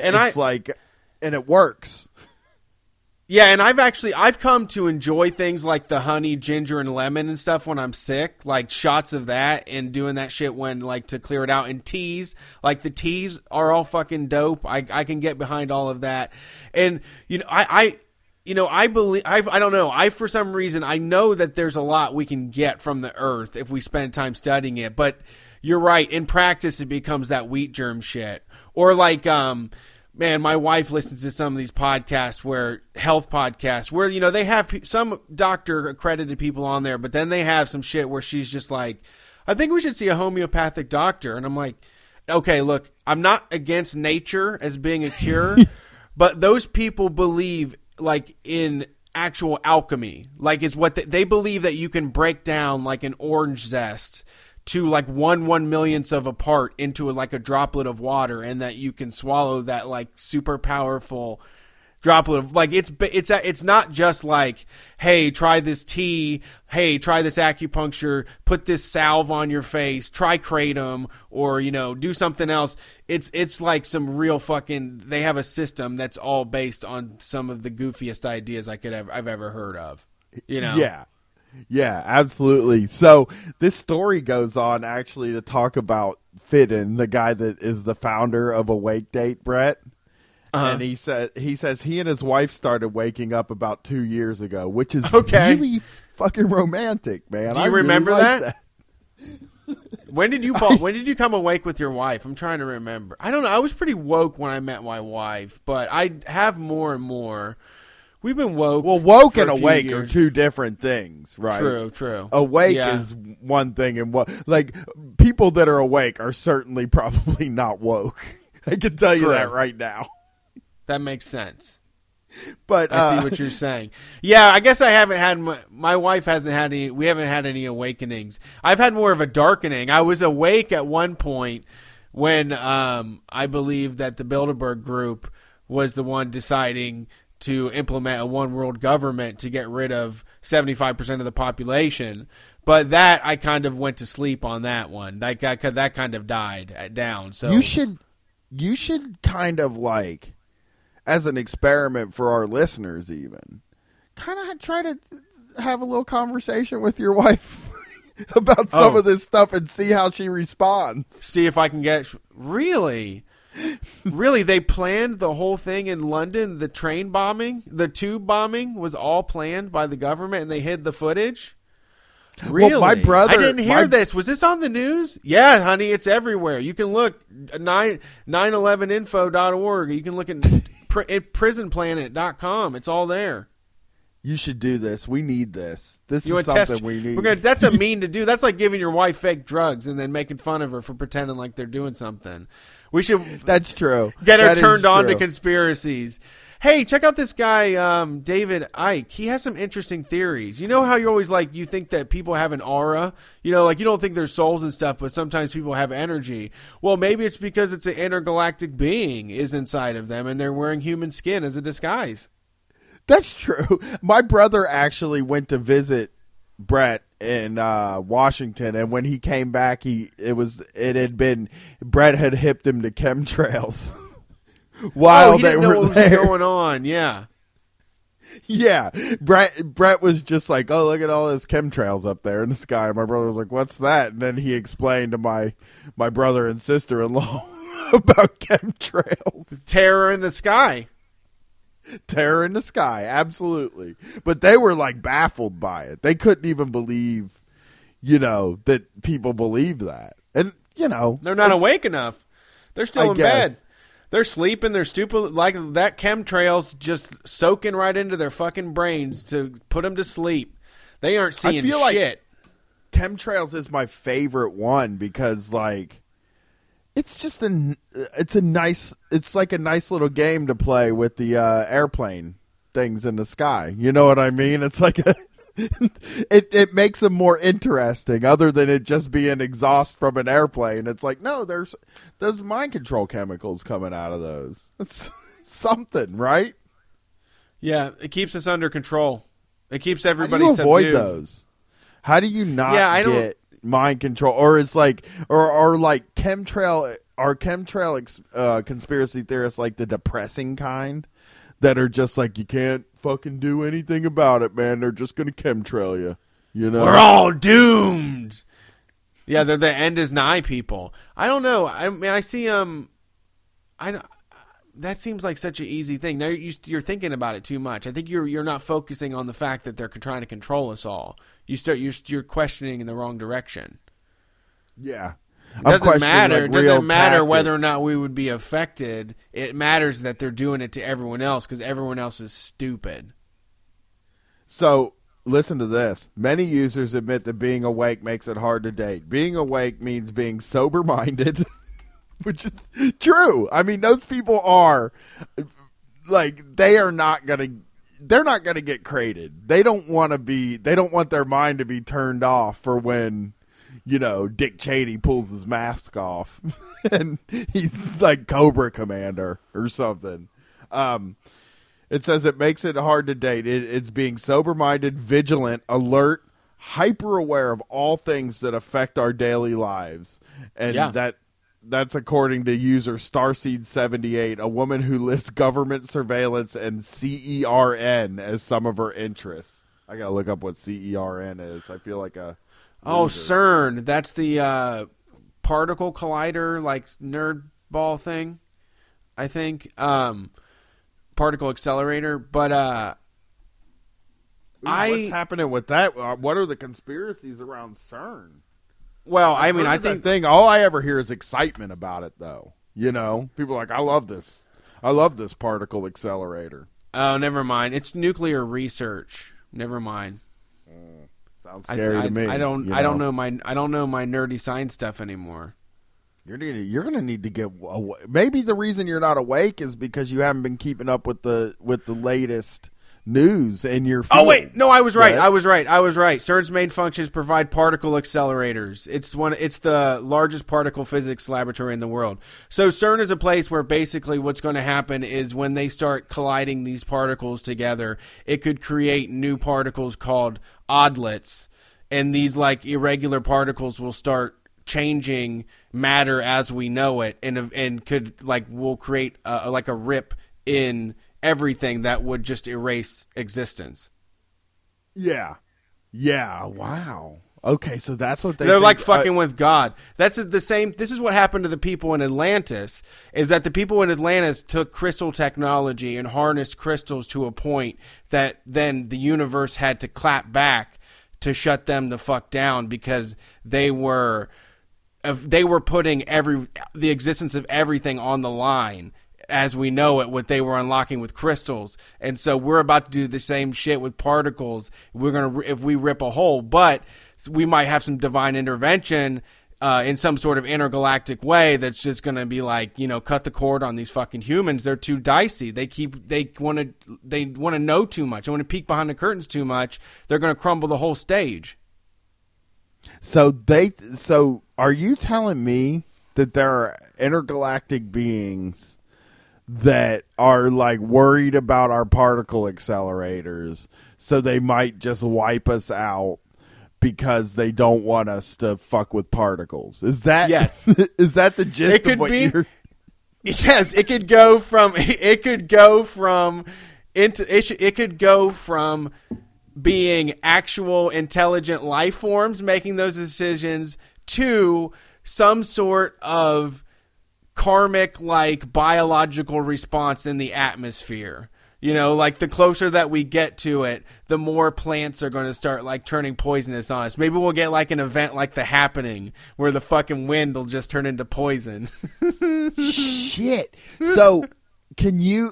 it works. Yeah, and I've come to enjoy things like the honey, ginger, and lemon and stuff when I'm sick, like shots of that and doing that shit when like to clear it out. And teas, like the teas are all fucking dope. I can get behind all of that. And you know, I believe I don't know. For some reason I know that there's a lot we can get from the earth if we spend time studying it. But you're right. In practice, it becomes that wheat germ shit or like man, my wife listens to some of these podcasts health podcasts where, you know, they have some doctor accredited people on there, but then they have some shit where she's just like, I think we should see a homeopathic doctor. And I'm like, okay, look, I'm not against nature as being a cure, but those people believe like in actual alchemy. Like it's what they believe that you can break down like an orange zest to like 1/1,000,000th of a part into like a droplet of water, and that you can swallow that like super powerful droplet of like it's not just like, hey, try this tea, hey, try this acupuncture, put this salve on your face, try kratom, or you know, do something else. It's like some real fucking. They have a system that's all based on some of the goofiest ideas I've ever heard of. You know, Yeah, absolutely. So this story goes on actually to talk about Fitton, the guy that is the founder of Awake Date, Brett. And he says he and his wife started waking up about 2 years ago, which is really fucking romantic, man. Do you remember that? When did you fall? When did you come awake with your wife? I'm trying to remember. I don't know. I was pretty woke when I met my wife, but I have more and more. We've been woke. Well, woke and awake are two different things, right? True. Awake is one thing, and like people that are awake are certainly probably not woke. I can tell you that right now. That makes sense. But I see what you're saying. Yeah, I guess I haven't had my wife hasn't had any. We haven't had any awakenings. I've had more of a darkening. I was awake at one point when I believe that the Bilderberg Group was the one deciding to implement a one world government to get rid of 75% of the population. But that I kind of went to sleep on that one. That kind of died down. So you should kind of like, as an experiment for our listeners, even kind of try to have a little conversation with your wife about some of this stuff and see how she responds. See if I can get Really, they planned the whole thing in London. The train bombing, the tube bombing was all planned by the government, and they hid the footage. Really? Well, my brother, I didn't hear this. Was this on the news? Yeah, honey, it's everywhere. You can look 911info.org. You can look at prisonplanet.com. It's all there. You should do this. We need this. This is something we need. That's a mean to do. That's like giving your wife fake drugs and then making fun of her for pretending like they're doing something. We should. That's true. Get her turned on to conspiracies. Hey, check out this guy, David Icke. He has some interesting theories. You know how you always like, you think that people have an aura? You know, like you don't think they're souls and stuff, but sometimes people have energy. Well, maybe it's because it's an intergalactic being is inside of them and they're wearing human skin as a disguise. That's true. My brother actually went to visit Brett in Washington, and when he came back, Brett had hipped him to chemtrails while they were what there. Was going on. Yeah, Brett was just like, "Oh, look at all those chemtrails up there in the sky." My brother was like, "What's that?" And then he explained to my brother and sister-in-law about chemtrails. Terror in the sky. Terror in the sky, absolutely. But they were like baffled by it. They couldn't even believe, that people believe that. And you know, They're not awake enough. They're still I in guess. bed. They're sleeping. They're stupid. Like that chemtrails just soaking right into their fucking brains to put them to sleep. They aren't seeing feel like shit. Chemtrails is my favorite one because, like, it's just it's like a nice little game to play with the airplane things in the sky. You know what I mean? It's like it makes them more interesting other than it just being exhaust from an airplane. It's like, no, there's mind control chemicals coming out of those. It's something, right? Yeah, it keeps us under control. It keeps How everybody do you avoid subdued. those? How do you not Yeah, I don't- get mind control? Or it's like, or like chemtrail, are chemtrail conspiracy theorists like the depressing kind that are just like, you can't fucking do anything about it, man. They're just going to chemtrail you. You know? We're all doomed. Yeah, they're the end is nigh people. I don't know. I mean, I see that seems like such an easy thing. Now you're thinking about it too much. I think you're not focusing on the fact that they're trying to control us all. You're questioning in the wrong direction. Yeah. It doesn't matter. Like, It doesn't matter tactics. whether or not we would be affected. It matters that they're doing it to everyone else because everyone else is stupid. So, listen to this. Many users admit that being awake makes it hard to date. Being awake means being sober-minded, which is true. I mean, those people are, like, they're not going to get crated. They don't want their mind to be turned off for when, you know, Dick Cheney pulls his mask off and he's like Cobra Commander or something. It says it makes it hard to date. It's being sober-minded, vigilant, alert, hyper-aware of all things that affect our daily lives. And that's according to user Starseed78, a woman who lists government surveillance and CERN as some of her interests. I got to look up what CERN is. I feel like a... Oh, CERN. That's the particle collider, like nerd ball thing, I think. Particle accelerator. But what's happening with that? What are the conspiracies around CERN? Well, I mean, I think... all I ever hear is excitement about it, though. You know? People are like, I love this. I love this particle accelerator. Oh, never mind. It's nuclear research. Never mind. Sounds scary to me. I don't know my nerdy science stuff anymore. You're going to need to get away. Maybe the reason you're not awake is because you haven't been keeping up with the latest news in your field. Oh wait, no, I was right. Right? I was right. CERN's main functions provide particle accelerators. It's the largest particle physics laboratory in the world. So CERN is a place where basically what's going to happen is when they start colliding these particles together, it could create new particles called oddlets, and these like irregular particles will start changing matter as we know it, and could will create like a rip in everything that would just erase existence. Yeah. Wow. Okay, so that's what They're like fucking with God. That's the same. This is what happened to the people in Atlantis. Is that the people in Atlantis took crystal technology and harnessed crystals to a point that then the universe had to clap back to shut them the fuck down because they were putting the existence of everything on the line as we know it, what they were unlocking with crystals. And so we're about to do the same shit with particles. We're going to, if we rip a hole, but we might have some divine intervention in some sort of intergalactic way that's just going to be like, you know, cut the cord on these fucking humans. They're too dicey. They want to know too much. They want to peek behind the curtains too much. They're going to crumble the whole stage. So are you telling me that there are intergalactic beings that are like worried about our particle accelerators, so they might just wipe us out because they don't want us to fuck with particles? Is that yes? Is that the gist of what you're? Yes, it could go from being actual intelligent life forms making those decisions to some sort of karmic, like, biological response in the atmosphere. You know, like the closer that we get to it, the more plants are going to start like turning poisonous on us. Maybe we'll get like an event like The Happening where the fucking wind will just turn into poison. Shit. So can you...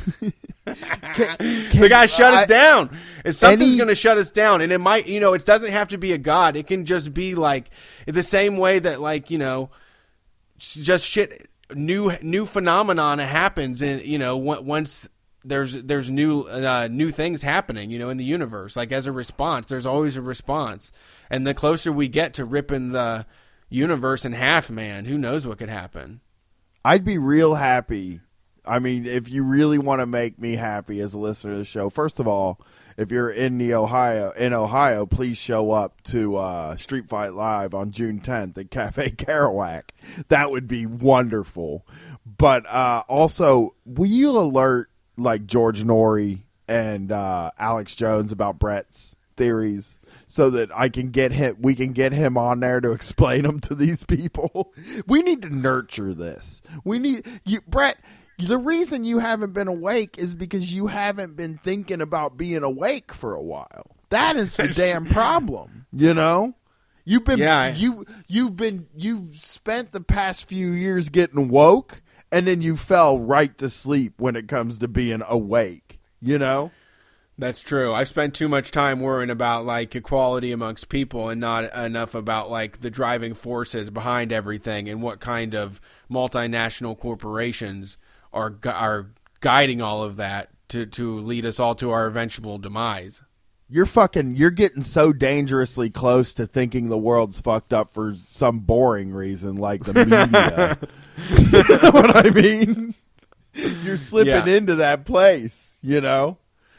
the guy shut us down. If something's going to shut us down, and it might, you know, it doesn't have to be a god. It can just be like the same way that, like, you know, just shit, new phenomenon happens, and you know, once there's new things happening, you know, in the universe, like as a response, there's always a response, and the closer we get to ripping the universe in half, man, who knows what could happen. I'd be real happy. I mean, if you really want to make me happy as a listener to the show, first of all, if you're in Ohio, please show up to Street Fight Live on June 10th at Cafe Kerouac. That would be wonderful. But also, will you alert like George Norrie and Alex Jones about Brett's theories so that we can get him on there to explain them to these people? We need to nurture this. We need you, Brett. The reason you haven't been awake is because you haven't been thinking about being awake for a while. That is the damn problem. You know, you've spent the past few years getting woke, and then you fell right to sleep when it comes to being awake. You know, that's true. I've spent too much time worrying about like equality amongst people and not enough about like the driving forces behind everything and what kind of multinational corporations are guiding all of that to lead us all to our eventual demise. You're getting so dangerously close to thinking the world's fucked up for some boring reason, like the media. You know what I mean? You're slipping into that place, you know?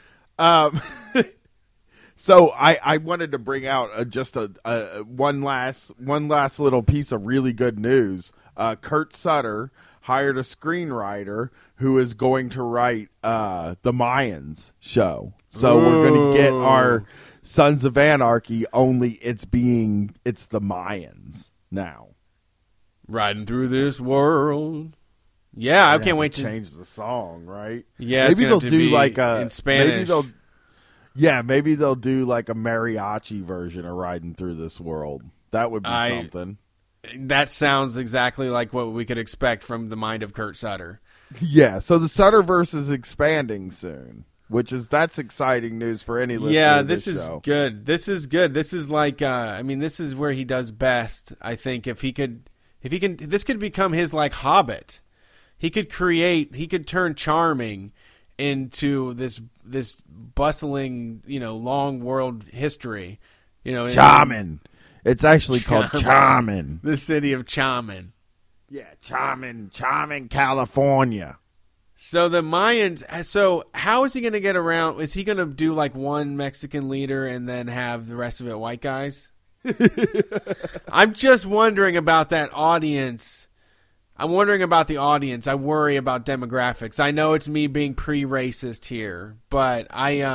So I wanted to bring out just one last little piece of really good news. Kurt Sutter hired a screenwriter who is going to write the Mayans show. So we're going to get our Sons of Anarchy, only it's the Mayans now. Riding through this world. Yeah, I can't wait to change the song, right? Yeah, maybe they'll do like in Spanish. Maybe they'll do like a mariachi version of Riding Through This World. That would be something. That sounds exactly like what we could expect from the mind of Kurt Sutter. Yeah, so the Sutterverse is expanding soon, that's exciting news for any listener. Yeah, this is show. good. This is good. This is like, this is where he does best. I think if he can, this could become his like Hobbit. He could turn Charming into this bustling, you know, long world history. You know, Charmin. It's actually called Charmin. The city of Charmin. Yeah, Charmin, California. So the Mayans. So how is he going to get around? Is he going to do like one Mexican leader and then have the rest of it white guys? I'm just wondering about that audience. I'm wondering about the audience. I worry about demographics. I know it's me being pre-racist here, but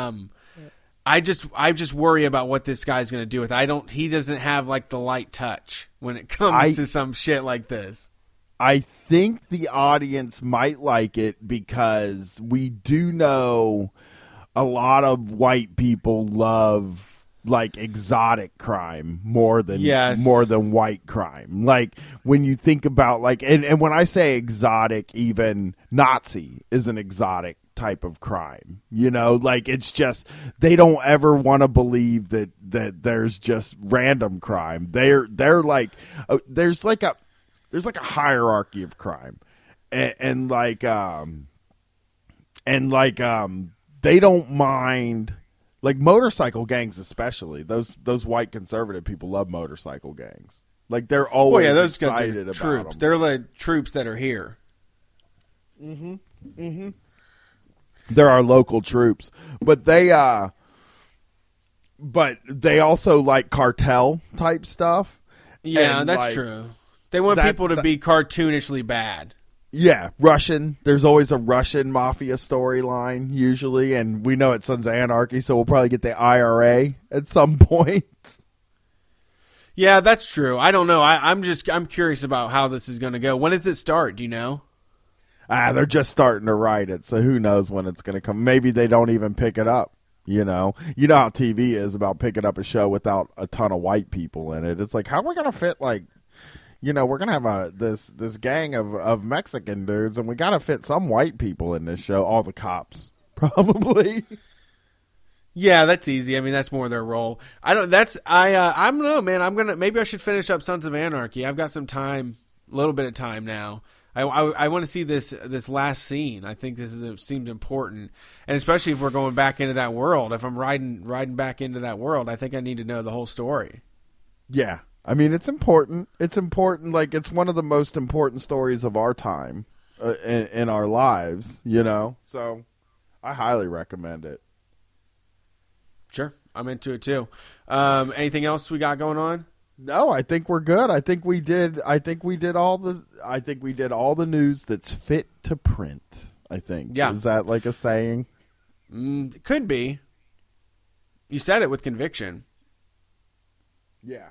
I just worry about what this guy's going to do with it. He doesn't have like the light touch when it comes to some shit like this. I think the audience might like it because we do know a lot of white people love like exotic crime more than white crime. Like when you think about like, and when I say exotic, even Nazi is an exotic type of crime, you know, like it's just, they don't ever want to believe that there's just random crime. They're like, there's like a hierarchy of crime and they don't mind. Like motorcycle gangs, especially those white conservative people love motorcycle gangs. Like they're always those excited guys are about troops. them. They're the troops that are here. Mm-hmm. Mm-hmm. They're our local troops, but they also like cartel type stuff. Yeah, that's true. They want people to be cartoonishly bad. Yeah, Russian. There's always a Russian mafia storyline, usually, and we know it's Sons of Anarchy, so we'll probably get the IRA at some point. Yeah, that's true. I don't know. I'm curious about how this is going to go. When does it start? Do you know? they're just starting to write it, so who knows when it's going to come. Maybe they don't even pick it up. You know how TV is about picking up a show without a ton of white people in it. It's like, how are we going to fit, like, we're going to have this gang of Mexican dudes, and we got to fit some white people in this show. All the cops, probably. Yeah, that's easy. I mean, that's more their role. I don't know, man. Maybe I should finish up Sons of Anarchy. I've got some time, a little bit of time now. I want to see this last scene. I think seems important, and especially if we're going back into that world. If I'm riding back into that world, I think I need to know the whole story. Yeah, I mean, it's important. It's important. Like, it's one of the most important stories of our time in our lives. So I highly recommend it. Sure, I'm into it too. Anything else we got going on? No, I think we're good. I think we did all the news that's fit to print. I think. Yeah. Is that like a saying? It could be. You said it with conviction. Yeah.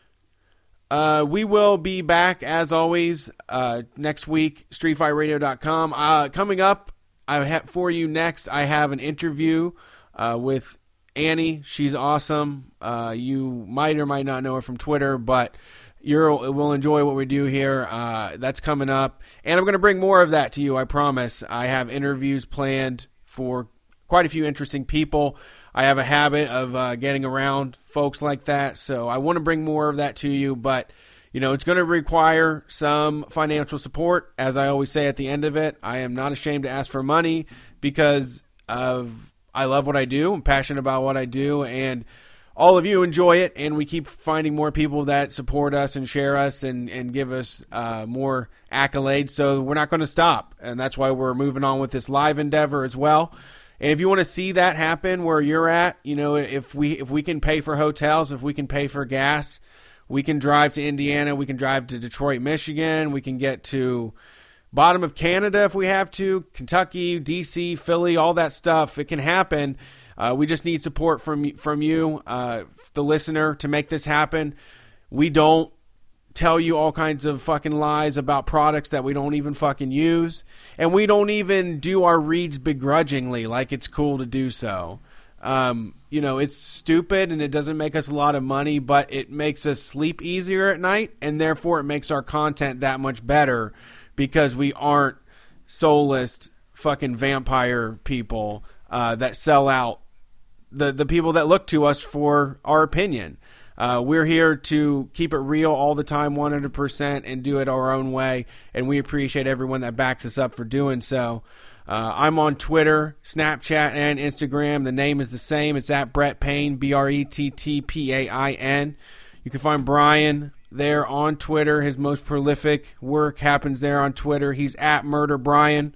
We will be back as always next week. StreetFightRadio.com. Coming up, for you next, I have an interview with Annie. She's awesome. You might or might not know her from Twitter, but we'll enjoy what we do here. That's coming up. And I'm going to bring more of that to you, I promise. I have interviews planned for quite a few interesting people. I have a habit of getting around folks like that, so I want to bring more of that to you, but it's going to require some financial support. As I always say at the end of it, I am not ashamed to ask for money because I love what I do. I'm passionate about what I do, and all of you enjoy it, and we keep finding more people that support us and share us and give us more accolades, so we're not going to stop, and that's why we're moving on with this live endeavor as well. And if you want to see that happen where you're at, if we can pay for hotels, if we can pay for gas, we can drive to Indiana, we can drive to Detroit, Michigan, we can get to bottom of Canada if we have to, Kentucky, DC, Philly, all that stuff. It can happen. We just need support from you, the listener, to make this happen. We don't tell you all kinds of fucking lies about products that we don't even fucking use. And we don't even do our reads begrudgingly like it's cool to do so. It's stupid and it doesn't make us a lot of money, but it makes us sleep easier at night, and therefore it makes our content that much better. Because we aren't soulless fucking vampire people that sell out the people that look to us for our opinion. We're here to keep it real all the time, 100%, and do it our own way. And we appreciate everyone that backs us up for doing so. I'm on Twitter, Snapchat, and Instagram. The name is the same. It's at Brett Payne, BRETTPAIN. You can find Brian there on Twitter. His most prolific work happens there on Twitter. He's at Murder Brian,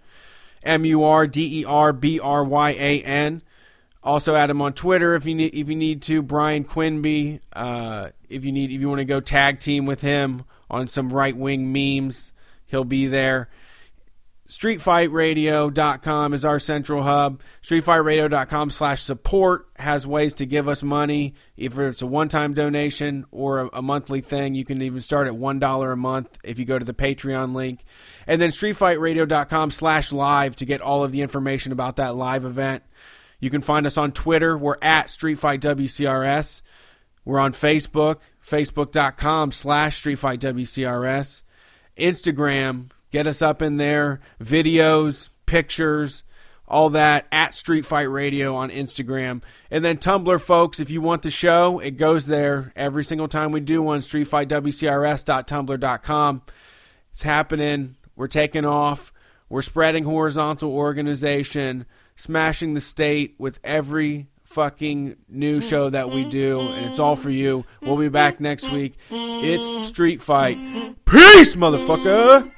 MurderBryan. Also add him on Twitter if you need to. Brian Quinby. If you want to go tag team with him on some right wing memes, he'll be there. StreetFightRadio.com is our central hub. StreetFightRadio.com/support has ways to give us money. If it's a one-time donation or a monthly thing, you can even start at $1 a month if you go to the Patreon link. And then StreetFightRadio.com/live to get all of the information about that live event. You can find us on Twitter. We're at StreetFightWCRS. We're on Facebook, Facebook.com/StreetFightWCRS. Instagram, get us up in there. Videos, pictures, all that at Street Fight Radio on Instagram. And then Tumblr, folks, if you want the show, it goes there every single time we do one, StreetFightWCRS.tumblr.com. It's happening. We're taking off. We're spreading horizontal organization, smashing the state with every fucking new show that we do, and it's all for you. We'll be back next week. It's Street Fight. Peace, motherfucker!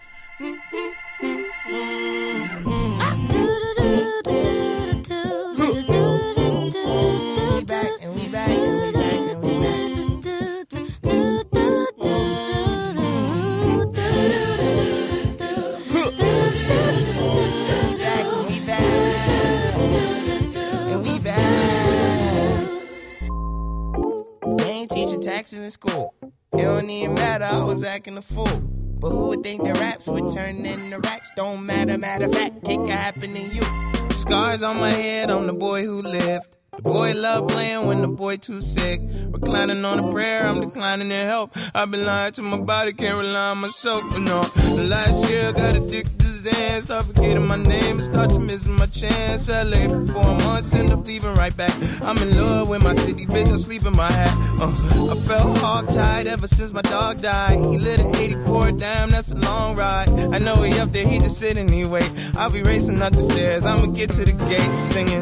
Taxes in school. It don't even matter, I was acting a fool. But who would think the raps would turn into racks? Don't matter, matter of fact, it can happen to you. Scars on my head, I'm the boy who lived. The boy love playing when the boy too sick. Reclining on a prayer, I'm declining to help. I've been lying to my body, can't rely on myself. But no, last year I got addicted to Zan. Start forgetting my name and start to missing my chance. LA for 4 months, end up leaving right back. I'm in love with my city, bitch, I'm sleeping my hat. I felt hog-tied ever since my dog died. He lit an 84, damn, that's a long ride. I know he up there, he just sitting anyway. I'll be racing up the stairs, I'ma get to the gate singing.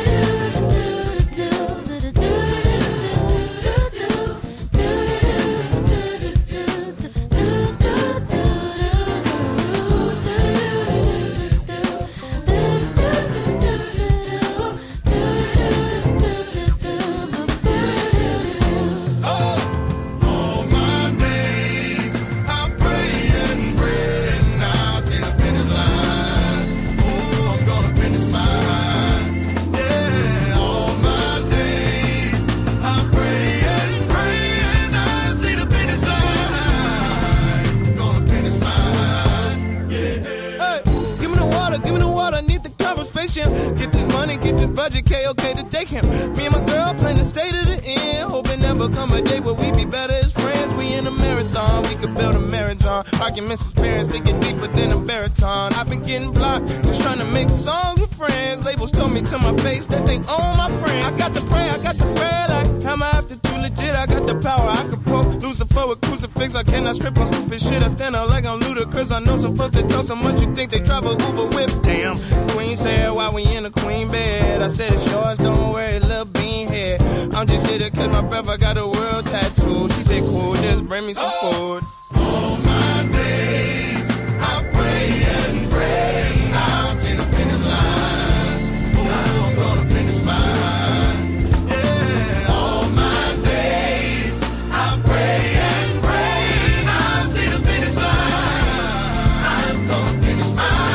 Get this money, get this budget, K-OK to take him. Me and my girl plan to stay to the end. Hoping never come a day where we be better as friends. We in a marathon, we could build a marathon. Arguments as parents, they get deeper than a baritone. I've been getting blocked, just trying to make songs with friends. Labels told me to my face that they own my friend. I got to pray like, am I after too legit? I got the power, I could poke Lucifer with crucifix. I cannot strip on stupid shit. I stand out like I'm ludicrous. I know some folks that talk so much you think they drive a Uber whip. Damn, Queen said why we in a queen bed. I said it's yours, don't worry, little bean head. I'm just here to catch my breath, I got a world tattoo. She said cool, just bring me some food. All my days, I pray and pray, and I'll see the finish line. Oh, I'm gonna finish mine. Yeah, all my days, I pray and pray, and I'll see the finish line. I'm gonna finish mine.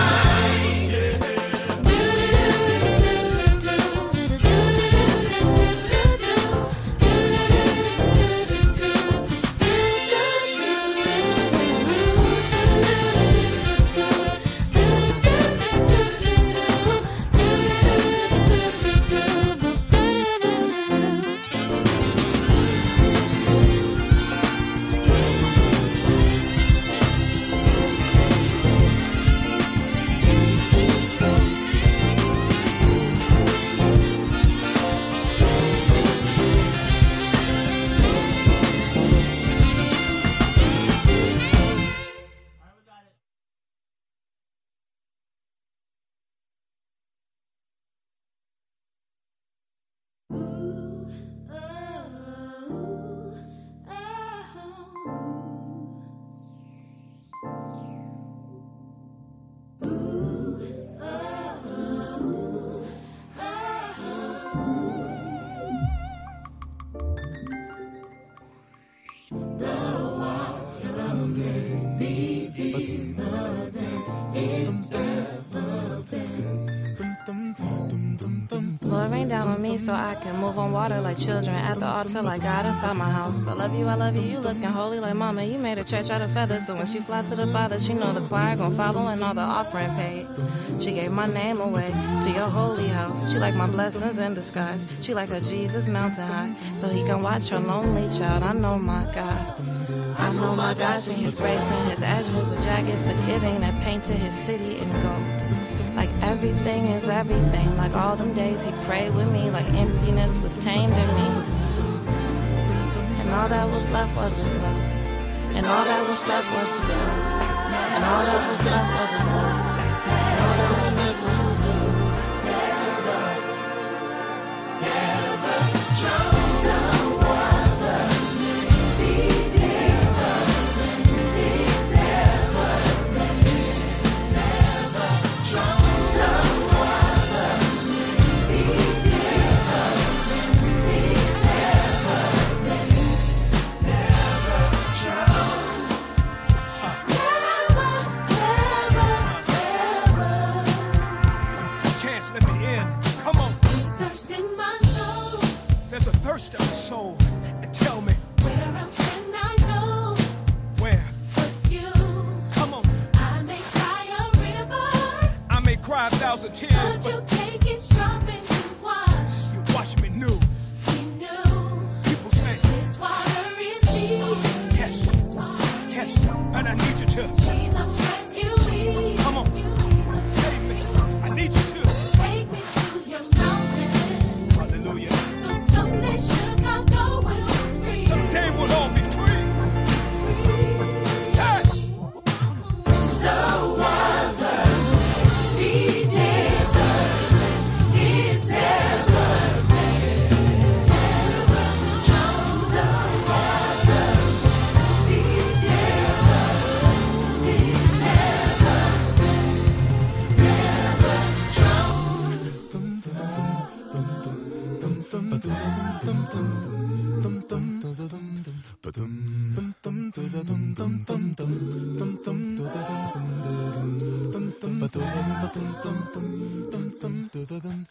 Lord, rain down on me so I can move on water like children at the altar like God inside my house. I love you, you looking holy like mama. You made a church out of feathers, so when she fly to the Father, she know the choir gon' follow and all the offering paid. She gave my name away to your holy house. She like my blessings in disguise. She like a Jesus mountain high, so he can watch her lonely child. I know my God. I know my God, seen his grace and his ashes, a jagged forgiving that painted his city in gold. Like everything is everything, like all them days he prayed with me, like emptiness was tamed in me. And all that was left was his love. And all that was left was his love. And all that was left was his love. And all that was left was his love. Never, never show the water. Be never, it's never, never show. Thirst of the soul, and tell me, where else can I go? Where? But you. 1,000 tears, but you take it strong and you wash. You wash me new. People say This water is deep. yes, yes, and I need you to Jesus rescue me. come on, save me. I need you to Take me to your mountain. hallelujah. So someday Chicago will be free. Someday we'll all be free. Say, The water be never is ever drown. The water be never is ever drown.